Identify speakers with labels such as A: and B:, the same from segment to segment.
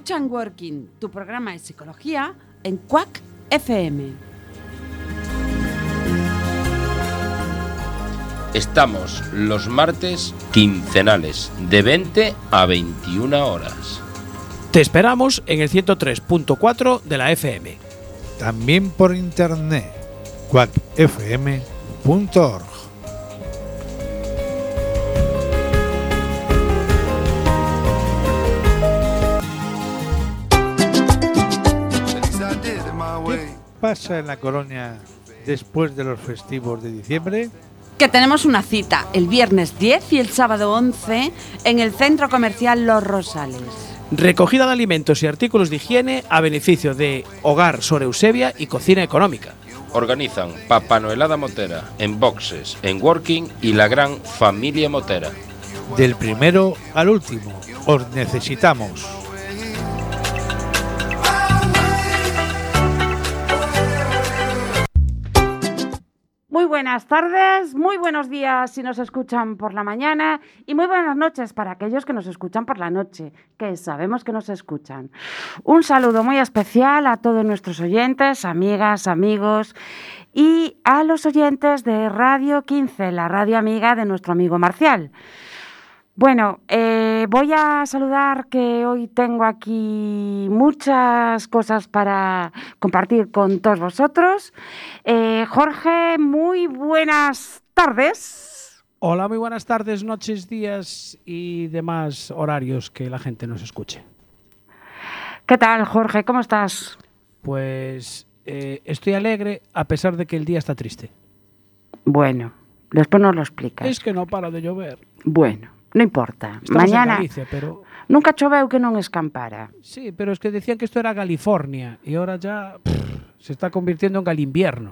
A: Escuchan Working, tu programa de psicología en Quack FM.
B: Estamos los martes quincenales de 20 a 21 horas.
C: Te esperamos en el 103.4 de la FM.
D: También por internet, quackfm.org. ¿Qué pasa en la colonia después de los festivos de diciembre?
A: Que tenemos una cita el viernes 10 y el sábado 11 en el Centro Comercial Los Rosales.
C: Recogida de alimentos y artículos de higiene a beneficio de Hogar Sor Eusebia y Cocina Económica.
B: Organizan Papá Noelada Motera en Boxes, en Working y la gran familia Motera.
D: Del primero al último, os necesitamos.
A: Muy buenas tardes, muy buenos días si nos escuchan por la mañana y muy buenas noches para aquellos que nos escuchan por la noche, que sabemos que nos escuchan. Un saludo muy especial a todos nuestros oyentes, amigas, amigos y a los oyentes de Radio 15, la radio amiga de nuestro amigo Marcial. Bueno, voy a saludar que hoy tengo aquí muchas cosas para compartir con todos vosotros. Jorge, muy buenas tardes.
C: Hola, muy buenas tardes, noches, días y demás horarios que la gente nos escuche.
A: ¿Qué tal, Jorge? ¿Cómo estás?
C: Pues estoy alegre a pesar de que el día está triste.
A: Bueno, después nos lo explicas.
C: Es que no para de llover.
A: Bueno. No importa.
C: Estamos
A: Mañana
C: en Galicia, pero...
A: Nunca choveu que non escampara.
C: Sí, pero es que decían que esto era California y ahora ya se está convirtiendo en Galinvierno.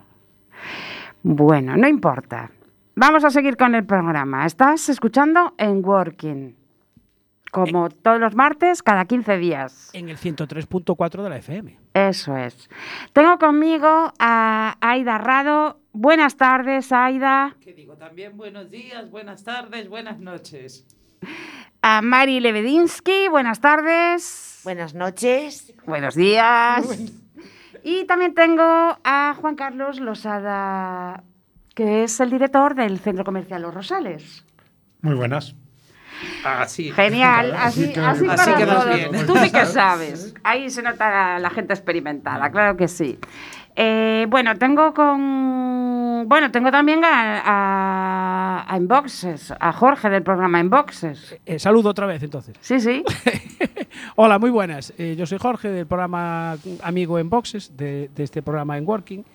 A: Bueno, no importa. Vamos a seguir con el programa. Estás escuchando en Working. Como todos los martes, cada 15 días.
C: En el 103.4 de la FM.
A: Eso es. Tengo conmigo a Aida Rado. Buenas tardes, Aida.
E: ¿Qué digo? También buenos días, buenas tardes, buenas noches.
A: A Mari Lebedinsky. Buenas tardes.
F: Buenas noches.
A: Buenos días. Y también tengo a Juan Carlos Losada, que es el director del Centro Comercial Los Rosales.
G: Muy buenas.
E: Así.
A: Genial, así para
E: quedas
A: todos.
E: bien.
A: Tú sí que sabes. Ahí se nota la gente experimentada, claro que sí. Bueno, tengo también a Inboxes, a Jorge del programa Inboxes.
C: Saludo otra vez, entonces.
A: Sí.
C: Hola, muy buenas. Yo soy Jorge del programa Amigo Inboxes, de este programa en Working,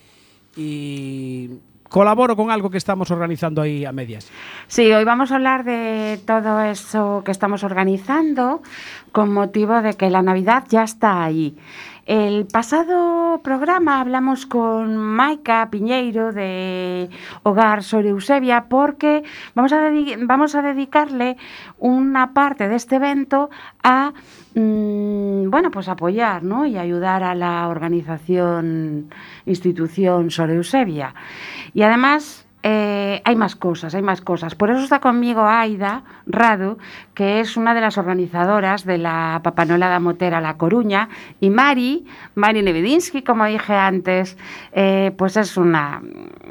C: y colaboro con algo que estamos organizando ahí a medias.
A: Sí, hoy vamos a hablar de todo eso que estamos organizando con motivo de que la Navidad ya está ahí. El pasado programa hablamos con Maika Piñeiro de Hogar Sor Eusebia porque vamos a dedicarle una parte de este evento a pues apoyar, ¿no? Y ayudar a la institución Sor Eusebia. Y además hay más cosas. Por eso está conmigo Aida Rado, que es una de las organizadoras de la Papá Noelada Motera La Coruña, y Mari Lebedinsky, como dije antes, pues es una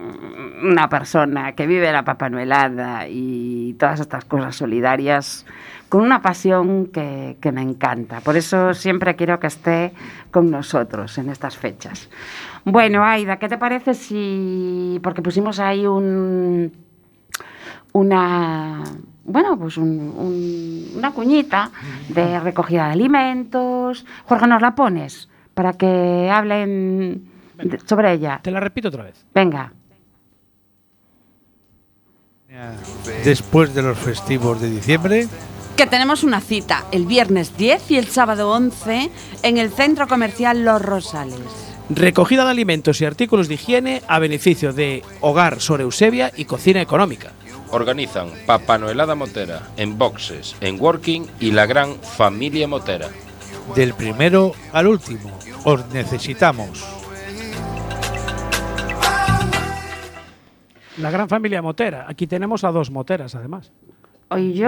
A: persona que vive la Papá Noelada y todas estas cosas solidarias con una pasión que me encanta. Por eso siempre quiero que esté con nosotros en estas fechas. Bueno, Aida, ¿qué te parece si... Porque pusimos ahí una cuñita de recogida de alimentos. Jorge, ¿nos la pones? Para que hablen sobre ella.
C: Te la repito otra vez.
A: Venga.
D: Después de los festivos de diciembre...
A: Que tenemos una cita el viernes 10 y el sábado 11 en el Centro Comercial Los Rosales.
C: Recogida de alimentos y artículos de higiene a beneficio de Hogar Sor Eusebia y Cocina Económica.
B: Organizan Papá Noelada Motera en Boxes, en Working y la gran familia Motera.
D: Del primero al último, os necesitamos.
C: La gran familia Motera. Aquí tenemos a dos moteras, además.
A: ¿Oí yo?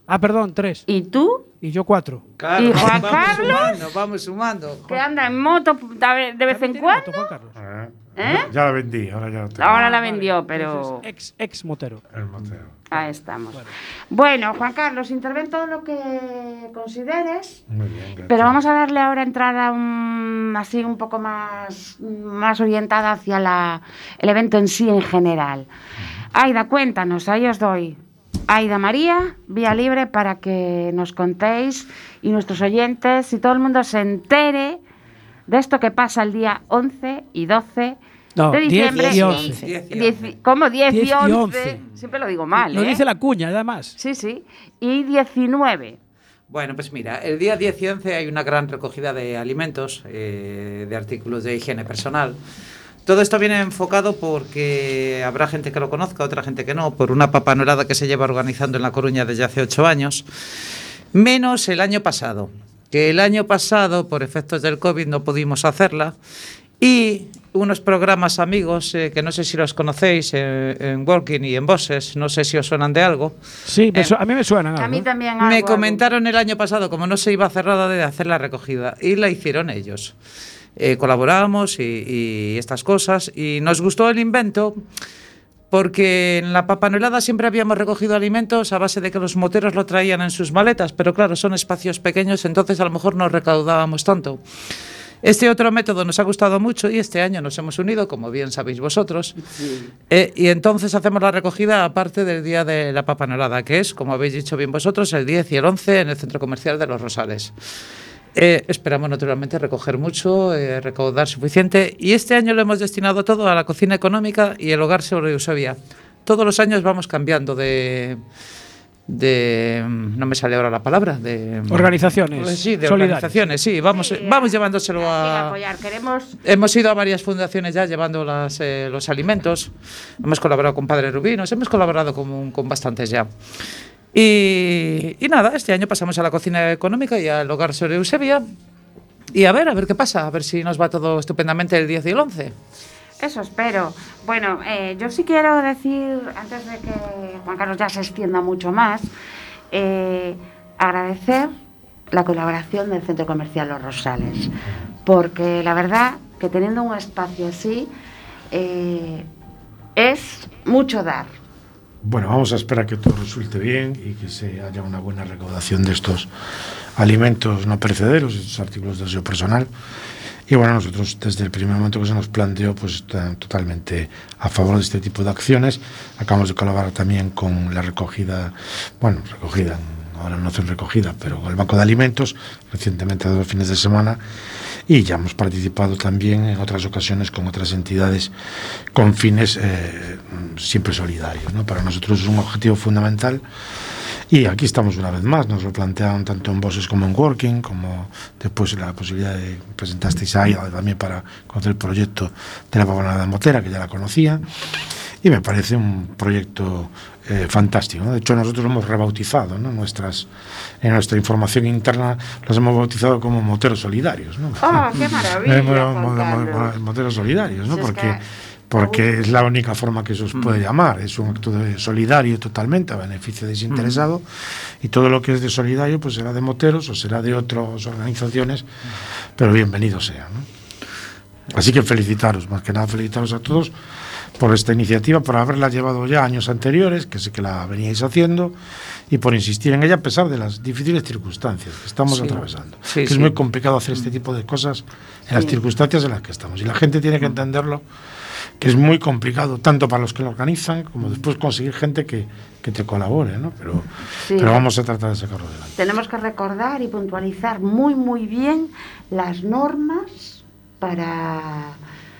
C: Ah, perdón, 3.
A: ¿Y tú?
C: Y yo 4.
E: Claro,
A: ¿Y Juan
E: vamos
A: Carlos?
E: Vamos sumando.
A: Que anda en moto de vez en cuando.
C: Juan Carlos.
A: ¿Eh?
F: Ya la vendí, ahora ya la tengo.
A: Ahora la vendió, pero
C: Ex motero.
F: El motero.
A: ahí estamos. Bueno, Juan Carlos, interven todo lo que consideres.
F: Muy bien, gracias.
A: Pero vamos a darle ahora entrada así un poco más orientada hacia el evento en sí en general. Aida, cuéntanos, ahí os doy. Aida María, vía libre para que nos contéis y nuestros oyentes y todo el mundo se entere de esto que pasa el día 11 y 12
C: No,
A: de diciembre.
C: 10 y 11.
A: ¿Cómo 10 y
C: 10 y
A: 11?
C: 11.
A: Siempre lo digo mal,
C: Lo
A: ¿eh?
C: dice la cuña, además.
A: Sí, sí. Y 19.
E: Bueno, pues mira, el día 10 y 11 hay una gran recogida de alimentos, de artículos de higiene personal. Todo esto viene enfocado porque habrá gente que lo conozca, otra gente que no, por una papanolada que se lleva organizando en La Coruña desde hace 8 años, menos el año pasado, que el año pasado, por efectos del COVID, no pudimos hacerla, y unos programas amigos, que no sé si los conocéis, en Working y en Bosses, no sé si os suenan de algo.
C: Sí, a mí me suenan algo.
A: A mí también
E: Me
A: algo.
E: comentaron el año pasado, como no se iba a hacer nada, de hacer la recogida, y la hicieron ellos. Colaboramos y estas cosas, y nos gustó el invento porque en la papanolada siempre habíamos recogido alimentos a base de que los moteros lo traían en sus maletas, pero claro, son espacios pequeños, entonces a lo mejor no recaudábamos tanto. Este otro método nos ha gustado mucho y este año nos hemos unido, como bien sabéis vosotros, y entonces hacemos la recogida aparte del día de la papanolada, que es, como habéis dicho bien vosotros, el 10 y el 11 en el Centro Comercial de Los Rosales. Esperamos naturalmente recoger mucho, recaudar suficiente, y este año lo hemos destinado todo a la cocina económica y el hogar Sobre Eusebia. Todos los años vamos cambiando de no me sale ahora la palabra, de
C: Organizaciones.
E: Sí, de
C: solidarias.
E: organizaciones, sí, vamos llevándoselo a...
A: Apoyar. Queremos...
E: Hemos ido a varias fundaciones ya llevando los alimentos, hemos colaborado con Padre Rubinos, hemos colaborado con bastantes ya. Y nada, este año pasamos a la cocina económica y al hogar Sobre Eusebia, y a ver qué pasa, a ver si nos va todo estupendamente el 10 y el 11.
A: Eso espero. Bueno, yo sí quiero decir, antes de que Juan Carlos ya se extienda mucho más, agradecer la colaboración del Centro Comercial Los Rosales, porque la verdad que teniendo un espacio así es mucho dar.
F: Bueno, vamos a esperar que todo resulte bien y que haya una buena recaudación de estos alimentos no perecederos, estos artículos de aseo personal. Y bueno, nosotros desde el primer momento que se nos planteó, pues totalmente a favor de este tipo de acciones. Acabamos de colaborar también con la recogida, ahora no hacen recogida, pero con el Banco de Alimentos, recientemente 2 fines de semana, y ya hemos participado también en otras ocasiones con otras entidades con fines siempre solidarios, ¿no? Para nosotros es un objetivo fundamental. Y aquí estamos una vez más, nos lo plantearon tanto en Bosses como en Working, como después la posibilidad de presentasteis ahí también para conocer el proyecto de la papanolada motera, que ya la conocía, y me parece un proyecto fantástico, ¿no? De hecho, nosotros lo hemos rebautizado, ¿no? En nuestra información interna los hemos bautizado como moteros solidarios, ¿no?
A: ¡Oh, qué maravilla, Juan Carlos!
F: Moteros solidarios, ¿no?
A: Si es
F: porque es la única forma que eso se puede llamar. Es un acto solidario totalmente, a beneficio desinteresado, y todo lo que es de solidario pues será de moteros o será de otras organizaciones, pero bienvenido sea, ¿no? Así que felicitaros, más que nada felicitaros a todos por esta iniciativa, por haberla llevado ya años anteriores, que sé que la veníais haciendo, y por insistir en ella a pesar de las difíciles circunstancias que estamos atravesando. Es muy complicado hacer este tipo de cosas en las circunstancias en las que estamos, y la gente tiene que entenderlo, que es muy complicado tanto para los que lo organizan como después conseguir gente que te colabore, ¿no? Pero vamos a tratar de sacarlo adelante.
A: Tenemos que recordar y puntualizar muy bien las normas para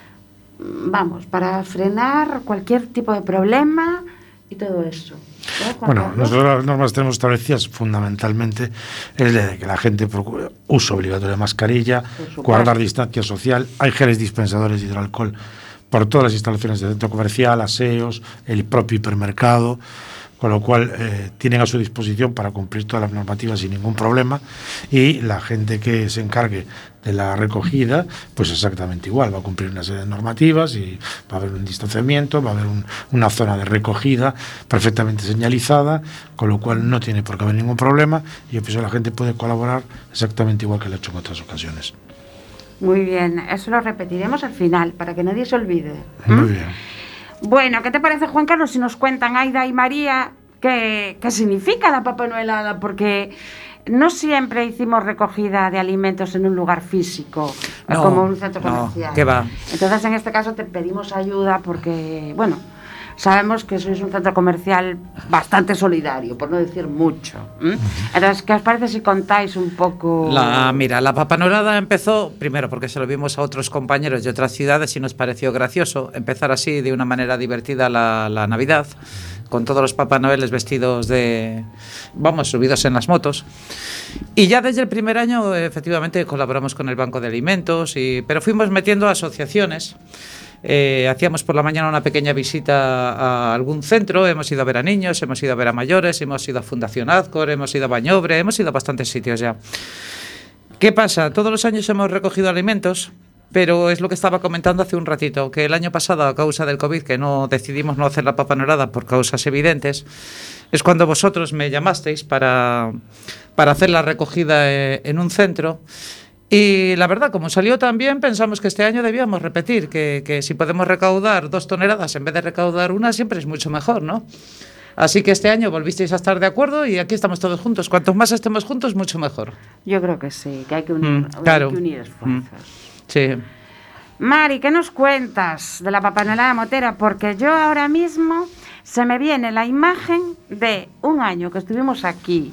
A: frenar cualquier tipo de problema y todo eso.
F: Bueno, nosotros las normas tenemos establecidas fundamentalmente es de que la gente procure uso obligatorio de mascarilla, guardar distancia social, hay geles dispensadores de hidroalcohol por todas las instalaciones del centro comercial, aseos, el propio hipermercado, con lo cual tienen a su disposición para cumplir todas las normativas sin ningún problema, y la gente que se encargue de la recogida, pues exactamente igual, va a cumplir una serie de normativas y va a haber un distanciamiento, va a haber una zona de recogida perfectamente señalizada, con lo cual no tiene por qué haber ningún problema, y yo pienso que la gente puede colaborar exactamente igual que lo ha hecho en otras ocasiones.
A: Muy bien, eso lo repetiremos al final, para que nadie se olvide.
F: Muy bien.
A: Bueno, ¿qué te parece, Juan Carlos, si nos cuentan Aida y María qué significa la Papa Noelada? Porque no siempre hicimos recogida de alimentos en un lugar físico, como un centro comercial.
E: ¿Qué va?
A: Entonces, en este caso te pedimos ayuda porque, bueno, sabemos que sois un centro comercial bastante solidario, por no decir mucho. Entonces, ¿qué os parece si contáis un poco?
E: Mira, la Papa Noelada empezó, primero porque se lo vimos a otros compañeros de otras ciudades y nos pareció gracioso empezar así de una manera divertida la Navidad, con todos los Papá Noeles vestidos subidos en las motos. Y ya desde el primer año, efectivamente, colaboramos con el Banco de Alimentos, pero fuimos metiendo asociaciones. Hacíamos por la mañana una pequeña visita a algún centro, hemos ido a ver a niños, hemos ido a ver a mayores, hemos ido a Fundación Azcor, hemos ido a Bañobre, hemos ido a bastantes sitios ya. ¿Qué pasa? Todos los años hemos recogido alimentos, pero es lo que estaba comentando hace un ratito, que el año pasado, a causa del COVID, que decidimos no hacer la Papa Noelada por causas evidentes, es cuando vosotros me llamasteis para hacer la recogida en un centro. Y la verdad, como salió tan bien, pensamos que este año debíamos repetir, que si podemos recaudar 2 toneladas en vez de recaudar una, siempre es mucho mejor, ¿no? Así que este año volvisteis a estar de acuerdo y aquí estamos todos juntos. Cuantos más estemos juntos, mucho mejor.
A: Yo creo que sí, que hay que unir,
E: claro.
A: Hay que unir esfuerzos.
E: Sí.
A: Mari, ¿qué nos cuentas de la Papa Noelada Motera? Porque yo ahora mismo se me viene la imagen de un año que estuvimos aquí.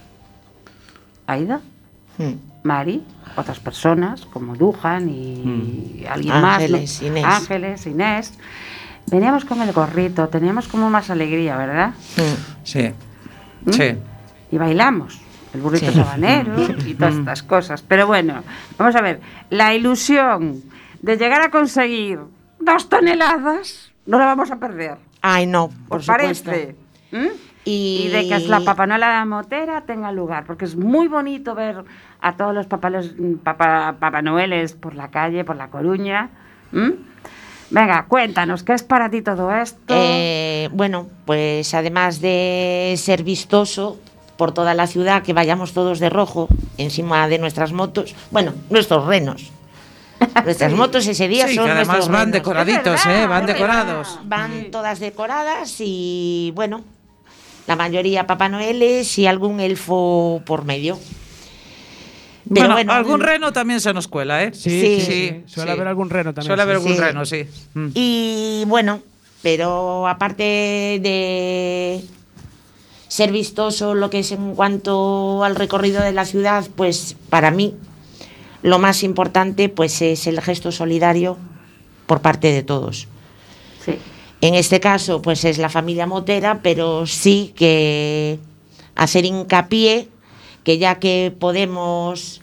A: ¿Aida? Mari, otras personas como Dujan y alguien
G: Ángeles,
A: más.
G: Inés.
A: Ángeles, Inés. Veníamos con el gorrito, teníamos como más alegría, ¿verdad?
E: Sí. Sí.
A: Y bailamos. El burrito sabanero y todas estas cosas. Pero bueno, vamos a ver. La ilusión de llegar a conseguir 2 toneladas no la vamos a perder.
G: Ay, no, por
A: ¿Os
G: supuesto.
A: parece? Y de que la Papa Noelada Motera tenga lugar, porque es muy bonito ver a todos los Papá Noeles por la calle, por La Coruña. Venga, cuéntanos, ¿qué es para ti todo esto?
G: Bueno, pues además de ser vistoso por toda la ciudad, que vayamos todos de rojo encima de nuestras motos, bueno, nuestros renos. Nuestras motos ese día
E: Sí,
G: son
E: que además
G: nuestros
E: van
G: renos.
E: decoraditos,
A: Es verdad,
E: van
A: es
E: decorados.
G: Van todas decoradas y, bueno, la mayoría Papá Noeles y algún elfo por medio. Pero
E: Bueno, algún reno también se nos cuela, ¿eh?
C: Sí. Suele haber algún reno también.
E: Suele haber algún
G: Sí.
E: reno, sí.
G: Y bueno, pero aparte de ser vistoso lo que es en cuanto al recorrido de la ciudad, pues para mí lo más importante pues es el gesto solidario por parte de todos.
A: Sí.
G: En este caso pues es la familia Motera, pero sí que hacer hincapié que ya que podemos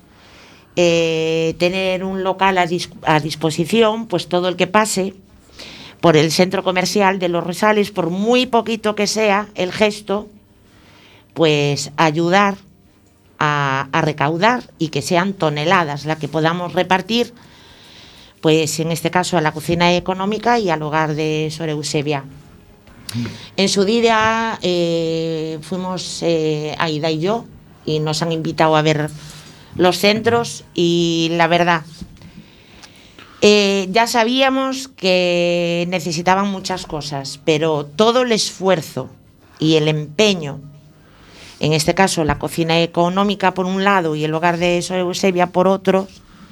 G: tener un local a disposición, pues todo el que pase por el centro comercial de Los Rosales, por muy poquito que sea el gesto, pues ayudar a recaudar y que sean toneladas las que podamos repartir, pues en este caso a la cocina económica y al hogar de Sor Eusebia. En su día fuimos Aida y yo y nos han invitado a ver los centros y la verdad ya sabíamos que necesitaban muchas cosas, pero todo el esfuerzo y el empeño, en este caso la cocina económica por un lado y el hogar de Sor Eusebia por otro,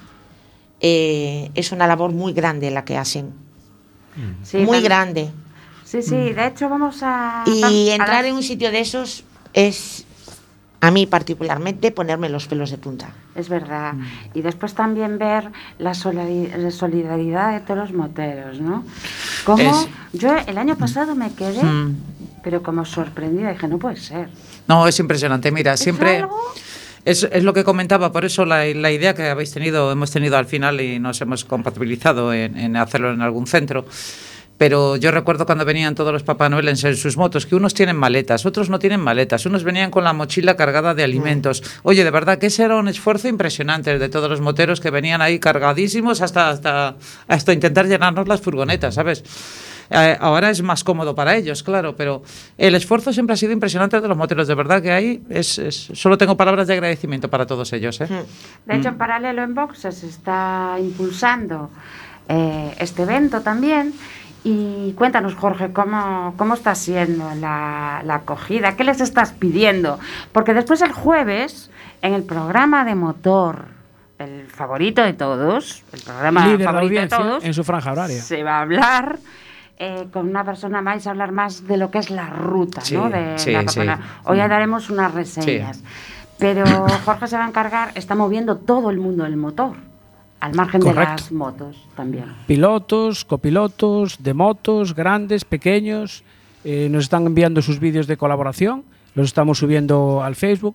G: es una labor muy grande la que hacen,
A: Sí,
G: muy grande.
A: Sí, de hecho vamos a...
G: Y entrar en un sitio de esos es, a mí particularmente, ponerme los pelos de punta.
A: Es verdad. Y después también ver la solidaridad de todos los moteros, ¿no? Como yo el año pasado me quedé, pero como sorprendida, dije, no puede ser.
E: No, es impresionante. Mira, siempre...
A: algo?
E: Es lo que comentaba, por eso la idea que hemos tenido al final y nos hemos compatibilizado en hacerlo en algún centro. Pero yo recuerdo cuando venían todos los Papá Noel en sus motos, que unos tienen maletas, otros no tienen maletas, unos venían con la mochila cargada de alimentos. Oye, de verdad que ese era un esfuerzo impresionante de todos los moteros que venían ahí cargadísimos hasta intentar llenarnos las furgonetas, ¿sabes? Ahora es más cómodo para ellos, claro, pero el esfuerzo siempre ha sido impresionante de los moteros, de verdad que ahí solo tengo palabras de agradecimiento para todos ellos.
A: De hecho, en paralelo en Boxes se está impulsando este evento también. Y cuéntanos, Jorge, ¿cómo está siendo la acogida? ¿Qué les estás pidiendo? Porque después el jueves, en el programa de motor, el favorito de todos, el programa
C: líder
A: favorito
C: de
A: de todos,
C: en su franja horaria,
A: se va a hablar con una persona más, a hablar más de lo que es la ruta,
E: sí,
A: ¿no? De
E: sí,
A: la Papana.
E: sí.
A: Hoy ya daremos unas reseñas.
E: Sí.
A: Pero Jorge se va a encargar, está moviendo todo el mundo del motor, al margen de las motos también.
C: Pilotos, copilotos, de motos, grandes, pequeños, nos están enviando sus vídeos de colaboración, los estamos subiendo al Facebook.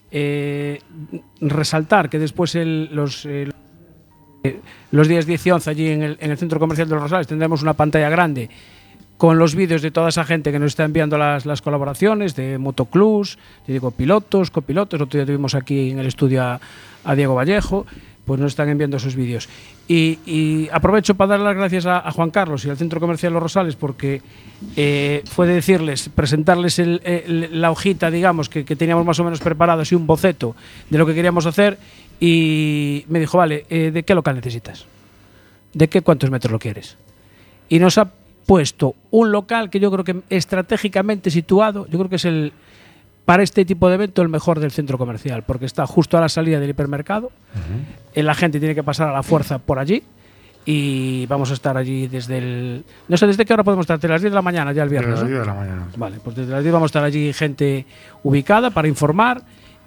C: Resaltar que después los días 10 y 11 allí en el Centro Comercial de los Rosales tendremos una pantalla grande con los vídeos de toda esa gente que nos está enviando las colaboraciones, de motoclubs, digo, pilotos, copilotos. Otro día tuvimos aquí en el estudio a Diego Vallejo, pues nos están enviando esos vídeos. Y aprovecho para dar las gracias a Juan Carlos y al Centro Comercial Los Rosales, porque fue de presentarles la hojita, digamos, que teníamos más o menos preparado, así un boceto de lo que queríamos hacer, y me dijo, vale, ¿de qué local necesitas? ¿De cuántos metros lo quieres? Y nos ha puesto un local que yo creo que estratégicamente situado, yo creo que es para este tipo de evento el mejor del centro comercial, porque está justo a la salida del hipermercado. La gente tiene que pasar a la fuerza por allí y vamos a estar allí no sé desde qué hora podemos estar, desde las 10 de la mañana ya el viernes.
F: Desde las 10 de la mañana.
C: Vale, pues desde las 10 vamos a estar allí gente ubicada para informar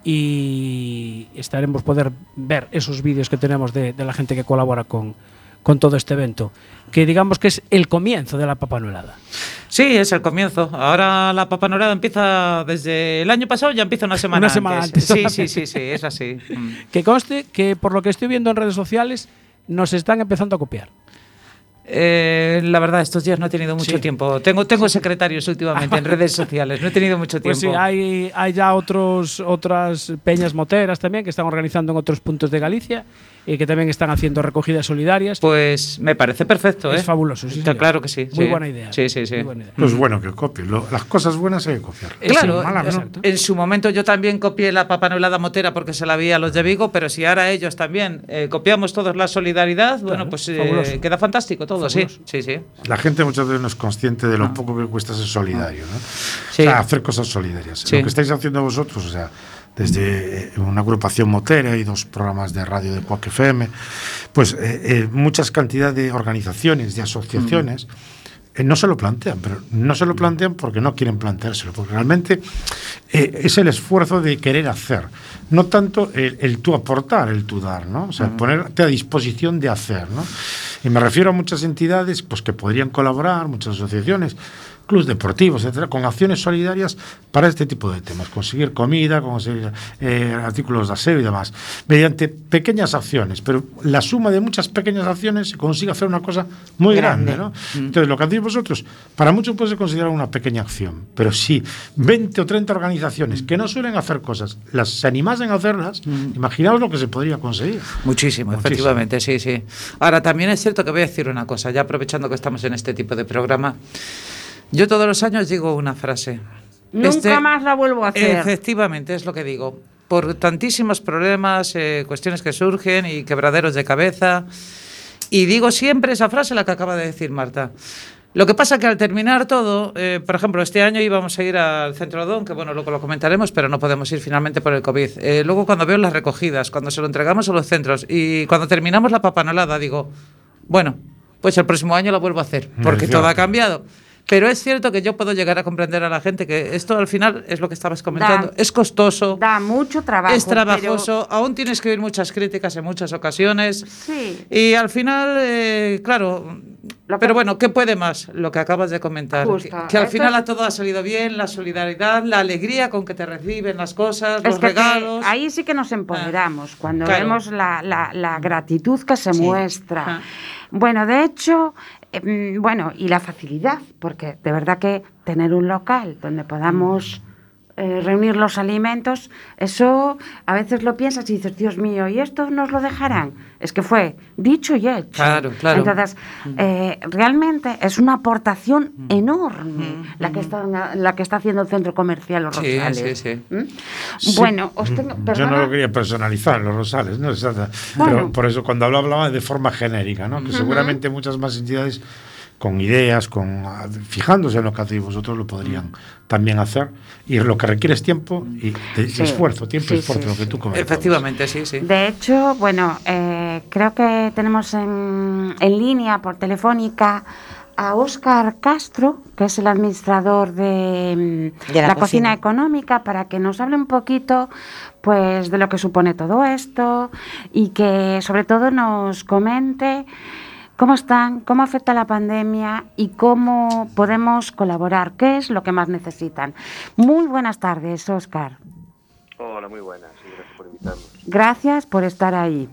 C: y estaremos poder ver esos vídeos que tenemos de la gente que colabora con todo este evento, que digamos que es el comienzo de la Papanoelada.
E: Sí, es el comienzo. Ahora la Papanoelada empieza desde el año pasado, ya empieza una semana antes. Sí, es así.
C: Que conste que por lo que estoy viendo en redes sociales nos están empezando a copiar.
E: La verdad, estos días no he tenido mucho tiempo. Tengo secretarios últimamente en redes sociales, no he tenido mucho tiempo.
C: Pues sí, hay ya otras peñas moteras también que están organizando en otros puntos de Galicia y que también están haciendo recogidas solidarias.
E: Pues me parece perfecto.
C: Es fabuloso, sí.
E: Claro que sí.
C: Muy buena idea.
E: Sí.
C: Muy buena idea.
F: Pues bueno que copien. Las cosas buenas hay que copiar.
E: Claro,
C: exacto.
E: En su momento yo también copié la Papanoelada motera porque se la vi a los de Vigo, pero si ahora ellos también copiamos todos la solidaridad, bueno, pues queda fantástico todo, sí.
F: La gente muchas veces no es consciente de lo poco que cuesta ser solidario, ¿no?
E: Sí.
F: O sea, hacer cosas solidarias.
E: Sí.
F: Lo que estáis haciendo vosotros, o sea, desde una agrupación motera y 2 programas de radio de Quack FM, pues muchas cantidad de organizaciones, de asociaciones, no se lo plantean, pero no se lo plantean porque no quieren planteárselo, porque realmente es el esfuerzo de querer hacer, no tanto el tú aportar, el tú dar, ¿no? O sea, ponerte a disposición de hacer, ¿no? Y me refiero a muchas entidades pues que podrían colaborar, muchas asociaciones, clubes deportivos, etcétera, con acciones solidarias para este tipo de temas, conseguir comida, conseguir artículos de aseo y demás, mediante pequeñas acciones, pero la suma de muchas pequeñas acciones se consigue hacer una cosa muy grande, ¿no? Entonces, lo que hacéis vosotros, para muchos puede ser considerado una pequeña acción, pero si 20 o 30 organizaciones que no suelen hacer cosas, se animasen a hacerlas, imaginaos lo que se podría conseguir.
E: Muchísimo, efectivamente, sí. Ahora, también es cierto que voy a decir una cosa, ya aprovechando que estamos en este tipo de programa. Yo todos los años digo una frase.
A: Nunca más la vuelvo a hacer.
E: Efectivamente, es lo que digo. Por tantísimos problemas, cuestiones que surgen y quebraderos de cabeza. Y digo siempre esa frase, la que acaba de decir Marta. Lo que pasa que al terminar todo, por ejemplo, este año íbamos a ir al Centro Odón, que bueno, luego lo comentaremos, pero no podemos ir finalmente por el COVID. Luego cuando veo las recogidas, cuando se lo entregamos a los centros y cuando terminamos la Papanoelada, digo, bueno, pues el próximo año lo vuelvo a hacer, porque todo ha cambiado. Pero es cierto que yo puedo llegar a comprender a la gente que esto al final es lo que estabas comentando. Es costoso.
A: Da mucho trabajo.
E: Es trabajoso. Aún tienes que oír muchas críticas en muchas ocasiones.
A: Sí.
E: Y al final, claro, Pero bueno, ¿qué puede más? Lo que acabas de comentar.
A: Justo.
E: Que al
A: Esto
E: final
A: es-
E: a todo ha salido bien, la solidaridad, la alegría con que te reciben las cosas,
A: Es
E: los
A: que
E: regalos.
A: ahí sí que nos empoderamos, cuando
E: claro.
A: vemos la gratitud que se
E: Sí.
A: muestra.
E: Ah.
A: Bueno, de hecho, bueno, y la facilidad, porque de verdad que tener un local donde podamos reunir los alimentos, eso a veces lo piensas y dices, Dios mío, ¿y esto nos lo dejarán? Es que fue dicho y hecho.
E: Claro, claro.
A: Entonces, realmente es una aportación enorme la que está haciendo el centro comercial Los
E: Sí,
A: Rosales.
E: sí, sí.
A: ¿Mm? Bueno, os tengo,
F: Yo no
A: perdona.
F: lo quería personalizar, los rosales, ¿no?
A: Bueno.
F: Pero por eso cuando hablaba de forma genérica, ¿no? Que seguramente muchas más entidades con ideas, fijándose en lo que hacéis vosotros, lo podrían también hacer. Y lo que requiere es tiempo y
A: Sí.
F: esfuerzo, tiempo y
A: Sí,
F: esfuerzo,
A: sí,
F: lo que
A: sí.
F: tú comentabas.
E: Efectivamente, sí, sí.
A: De hecho, bueno, creo que tenemos en línea por telefónica a Óscar Castro, que es el administrador de
G: la
A: la
G: cocina.
A: cocina económica, para que nos hable un poquito pues de lo que supone todo esto y que sobre todo nos comente cómo están, cómo afecta la pandemia y cómo podemos colaborar, qué es lo que más necesitan. Muy buenas tardes, Óscar.
H: Hola, muy buenas, y gracias por invitarnos.
A: Gracias por estar ahí.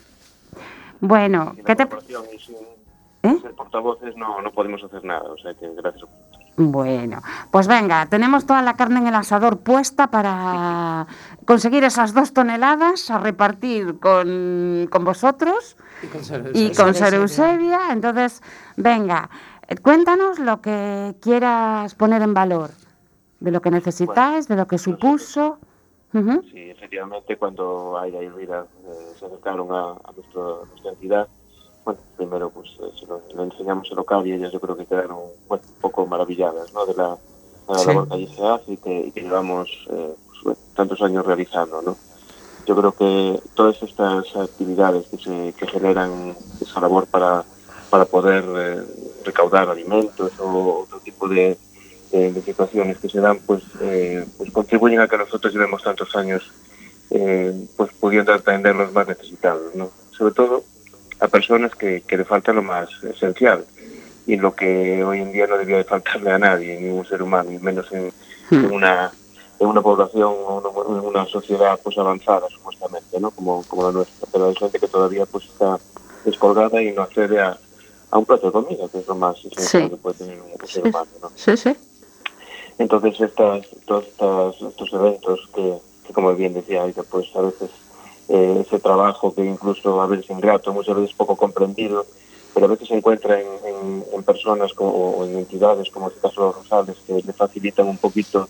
A: Bueno,
H: Sin
A: ¿qué te...
H: la colaboración y sin
A: ¿Eh?
H: ser portavoces no podemos hacer nada, o sea que gracias.
A: Bueno, pues venga, tenemos toda la carne en el asador puesta para conseguir esas 2 toneladas a repartir con vosotros y con Ser Eusebia. Entonces, venga, cuéntanos lo que quieras poner en valor, de lo que necesitáis, de lo que supuso. Ujú.
H: Sí, efectivamente, cuando Aida y Rita se acercaron a nuestra entidad, bueno, primero pues le enseñamos el local y ellas yo creo que quedaron un poco maravilladas, ¿no? de la
E: Sí.
H: labor que allí se hace y que llevamos tantos años realizando, ¿no? Yo creo que todas estas actividades que generan esa labor para poder recaudar alimentos o otro tipo de situaciones que se dan, pues contribuyen a que nosotros llevemos tantos años pues pudiendo atender los más necesitados, ¿no? Sobre todo a personas que le falta lo más esencial y lo que hoy en día no debería de faltarle a nadie, ningún ser humano, y menos en una población o en una sociedad pues avanzada supuestamente, ¿no? como la nuestra, pero hay gente que todavía pues está descolgada y no accede a un plato de comida, que es lo más esencial
A: Sí.
H: que puede tener un ser humano, ¿no?
A: Sí, sí.
H: Entonces estos eventos que como bien decía Aida, pues a veces ese trabajo que incluso a veces ingrato, muchas veces poco comprendido, pero a veces se encuentra en personas o en entidades como este caso los Rosales, que le facilitan un poquito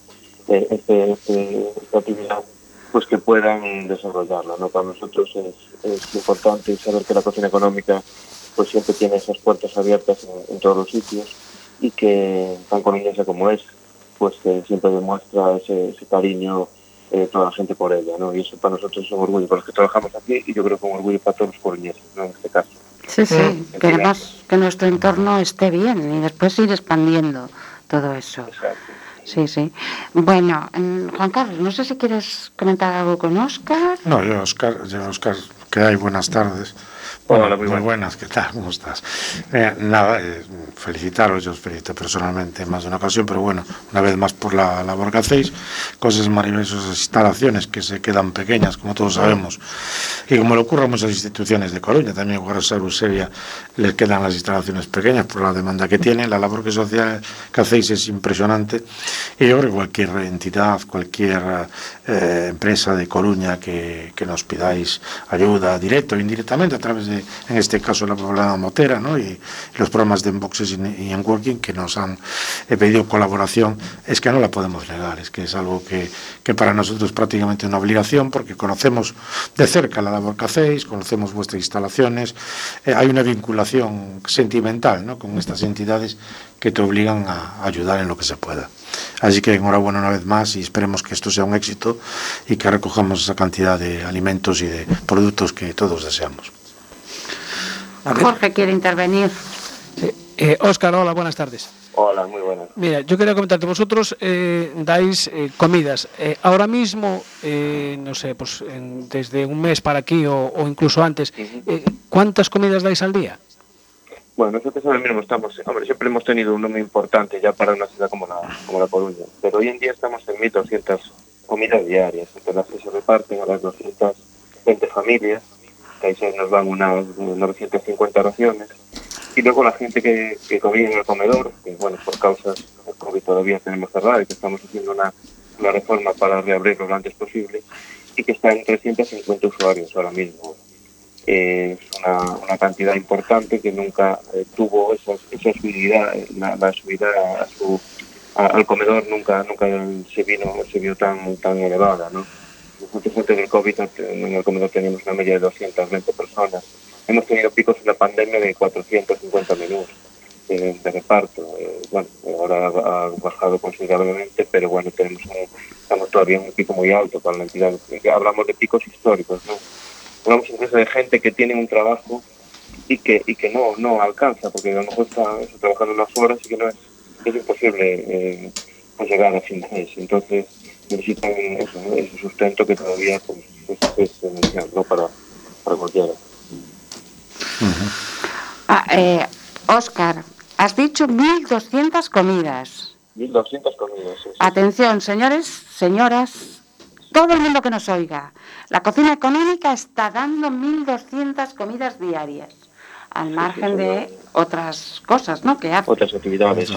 H: esta actividad, pues que puedan desarrollarla, ¿no? Para nosotros es importante saber que la cocina económica pues siempre tiene esas puertas abiertas en todos los sitios y que tan coruñesa como es, pues que siempre demuestra ese cariño toda la gente por ella, ¿no? Y eso para nosotros es un orgullo, para los que trabajamos aquí, y yo creo que un orgullo para todos los coruñeses, ¿no? En este caso.
A: Sí, sí. Queremos que nuestro entorno esté bien y después ir expandiendo todo eso.
H: Exacto.
A: Sí, sí. Bueno, Juan Carlos, no sé si quieres comentar algo con Óscar.
F: No, yo, Óscar, ¿qué hay? Buenas tardes.
H: Hola, muy
F: muy
H: buenas.
F: buenas, ¿qué tal? ¿Cómo estás? Nada, felicitaros, yo os felicito personalmente en más de una ocasión, pero bueno, una vez más por la labor que hacéis, cosas maravillosas, instalaciones que se quedan pequeñas, como todos sabemos, y como le ocurre a muchas instituciones de Coruña, también a Ser Eusebia les quedan las instalaciones pequeñas por la demanda que tienen, la labor que hacéis es impresionante, y yo creo que cualquier entidad, cualquier empresa de Coruña que nos pidáis ayuda directa o indirectamente a través de, en este caso, la programa Motera, ¿no? y los programas de Inboxes y en Working que nos han pedido colaboración, es que no la podemos negar, es que es algo que para nosotros es prácticamente una obligación porque conocemos de cerca la labor que hacéis, conocemos vuestras instalaciones, hay una vinculación sentimental, ¿no? Con estas entidades que te obligan a ayudar en lo que se pueda. Así que enhorabuena una vez más y esperemos que esto sea un éxito y que recojamos esa cantidad de alimentos y de productos que todos deseamos.
A: Jorge quiere intervenir.
C: Óscar, hola, buenas tardes.
H: Hola, muy buenas.
C: Mira, yo quería comentarte, vosotros dais comidas. Ahora mismo, no sé, pues desde un mes para aquí o incluso antes, ¿cuántas comidas dais al día?
H: Bueno, nosotros ahora mismo estamos, hombre, siempre hemos tenido un número importante ya para una ciudad como la Coruña, pero hoy en día estamos en 1.200 comidas diarias, entre las que se reparten a las 220 familias, que ahí se nos van unas 950 raciones, y luego la gente que comía en el comedor, que bueno, por causas del COVID todavía tenemos cerrado y que estamos haciendo una reforma para reabrirlo lo antes posible, y que está en 350 usuarios ahora mismo. Es una cantidad importante que nunca tuvo esa subida, la subida al comedor nunca se vio tan elevada, ¿no? Nosotros antes del COVID en el comedor teníamos una media de 220 personas. Hemos tenido picos en la pandemia de 450 menús de reparto. Bueno, ahora ha bajado considerablemente, pero bueno, estamos todavía en un pico muy alto para la entidad. Hablamos de picos históricos, ¿no? Hablamos incluso de gente que tiene un trabajo y que no alcanza, porque a lo mejor está trabajando unas horas y que no es imposible pues llegar a fin de mes. Entonces necesitan ese sustento que todavía pues, es esencial, ¿no? para cualquiera.
A: Óscar, has dicho 1.200 comidas.
H: 1.200 comidas, sí.
A: Atención, señores, señoras, todo el mundo que nos oiga. La cocina económica está dando 1.200 comidas diarias, al margen de otras cosas, ¿no? Que hace.
H: Otras actividades.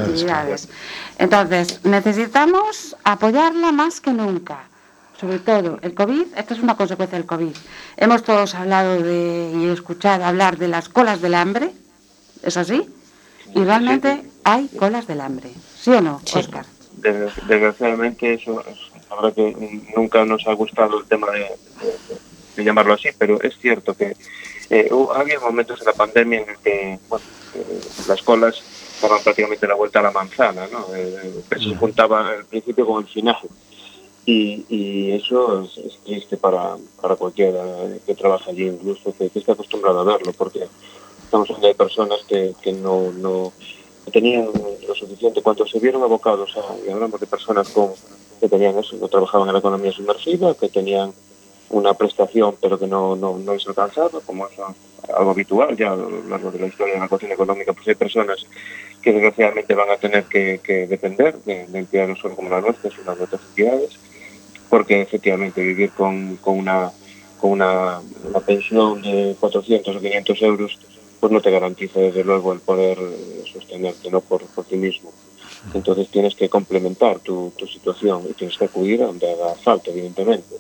A: Entonces, necesitamos apoyarla más que nunca. Sobre todo, el COVID, esta es una consecuencia del COVID. Hemos todos hablado y escuchado hablar de las colas del hambre, ¿es así? Y realmente hay colas del hambre, ¿sí o no, Óscar?
H: Desgraciadamente eso es, la verdad que nunca nos ha gustado el tema de llamarlo así, pero es cierto que había momentos en la pandemia en el que las colas daban prácticamente la vuelta a la manzana, ¿no? Se juntaba al principio con el final. Y eso es triste para cualquiera que trabaja allí, incluso que esté acostumbrado a verlo, porque estamos hablando de personas que no tenían lo suficiente. Cuando se vieron abocados y hablamos de personas que tenían eso, que trabajaban en la economía sumergida, que tenían una prestación pero que no les alcanzaba, como es algo habitual ya a lo largo de la historia de la cocina económica, pues hay personas que desgraciadamente van a tener que depender de entidades solo como la nuestra, sino de otras entidades, porque efectivamente vivir con una pensión de 400 o 500 euros pues no te garantiza desde luego el poder sostenerte, ¿no? por ti mismo. Entonces tienes que complementar tu situación y tienes que acudir a donde haga falta, evidentemente.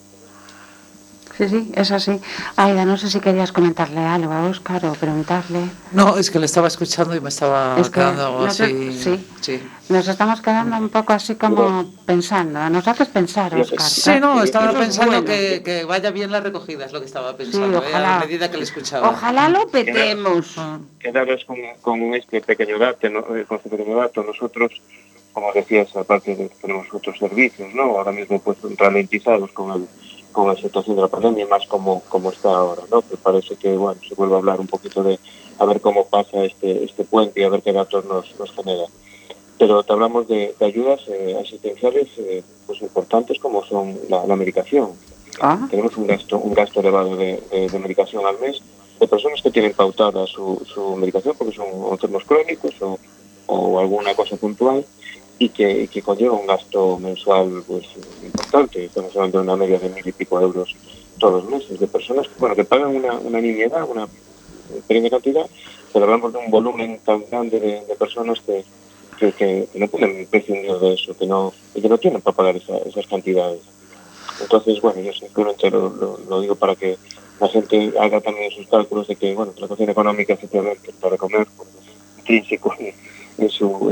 A: Sí, es así. Aida, no sé si querías comentarle algo a Óscar o preguntarle.
E: No, es que le estaba escuchando y me estaba quedando así.
A: Sí. Nos estamos quedando un poco así como pensando. Nos haces pensar, Óscar.
E: Sí, no, estaba pensando que vaya bien la recogida, es lo que estaba pensando,
A: sí, ojalá.
E: A medida que le escuchaba.
A: Ojalá lo petemos.
H: Quedaros con este pequeño dato, nosotros, como decías, aparte de que tenemos otros servicios, ¿no? Ahora mismo pues ralentizados con la situación de la pandemia, más como está ahora, ¿no? Que parece que, bueno, se vuelve a hablar un poquito de a ver cómo pasa este puente y a ver qué datos nos genera. Pero te hablamos de ayudas asistenciales pues importantes como son la medicación. Tenemos un gasto elevado de medicación al mes de personas que tienen pautada su medicación porque son enfermos crónicos o alguna cosa puntual y que conlleva un gasto mensual pues importante. Estamos hablando de una media de 1.000 y pico euros todos los meses, de personas que pagan una nimiedad, una pequeña cantidad, pero hablamos de un volumen tan grande de personas que no pueden prescindir de eso, que no tienen para pagar esas cantidades. Entonces, bueno, yo simplemente lo digo para que la gente haga también sus cálculos de que, bueno, la cocina económica efectivamente para comer intrínseco en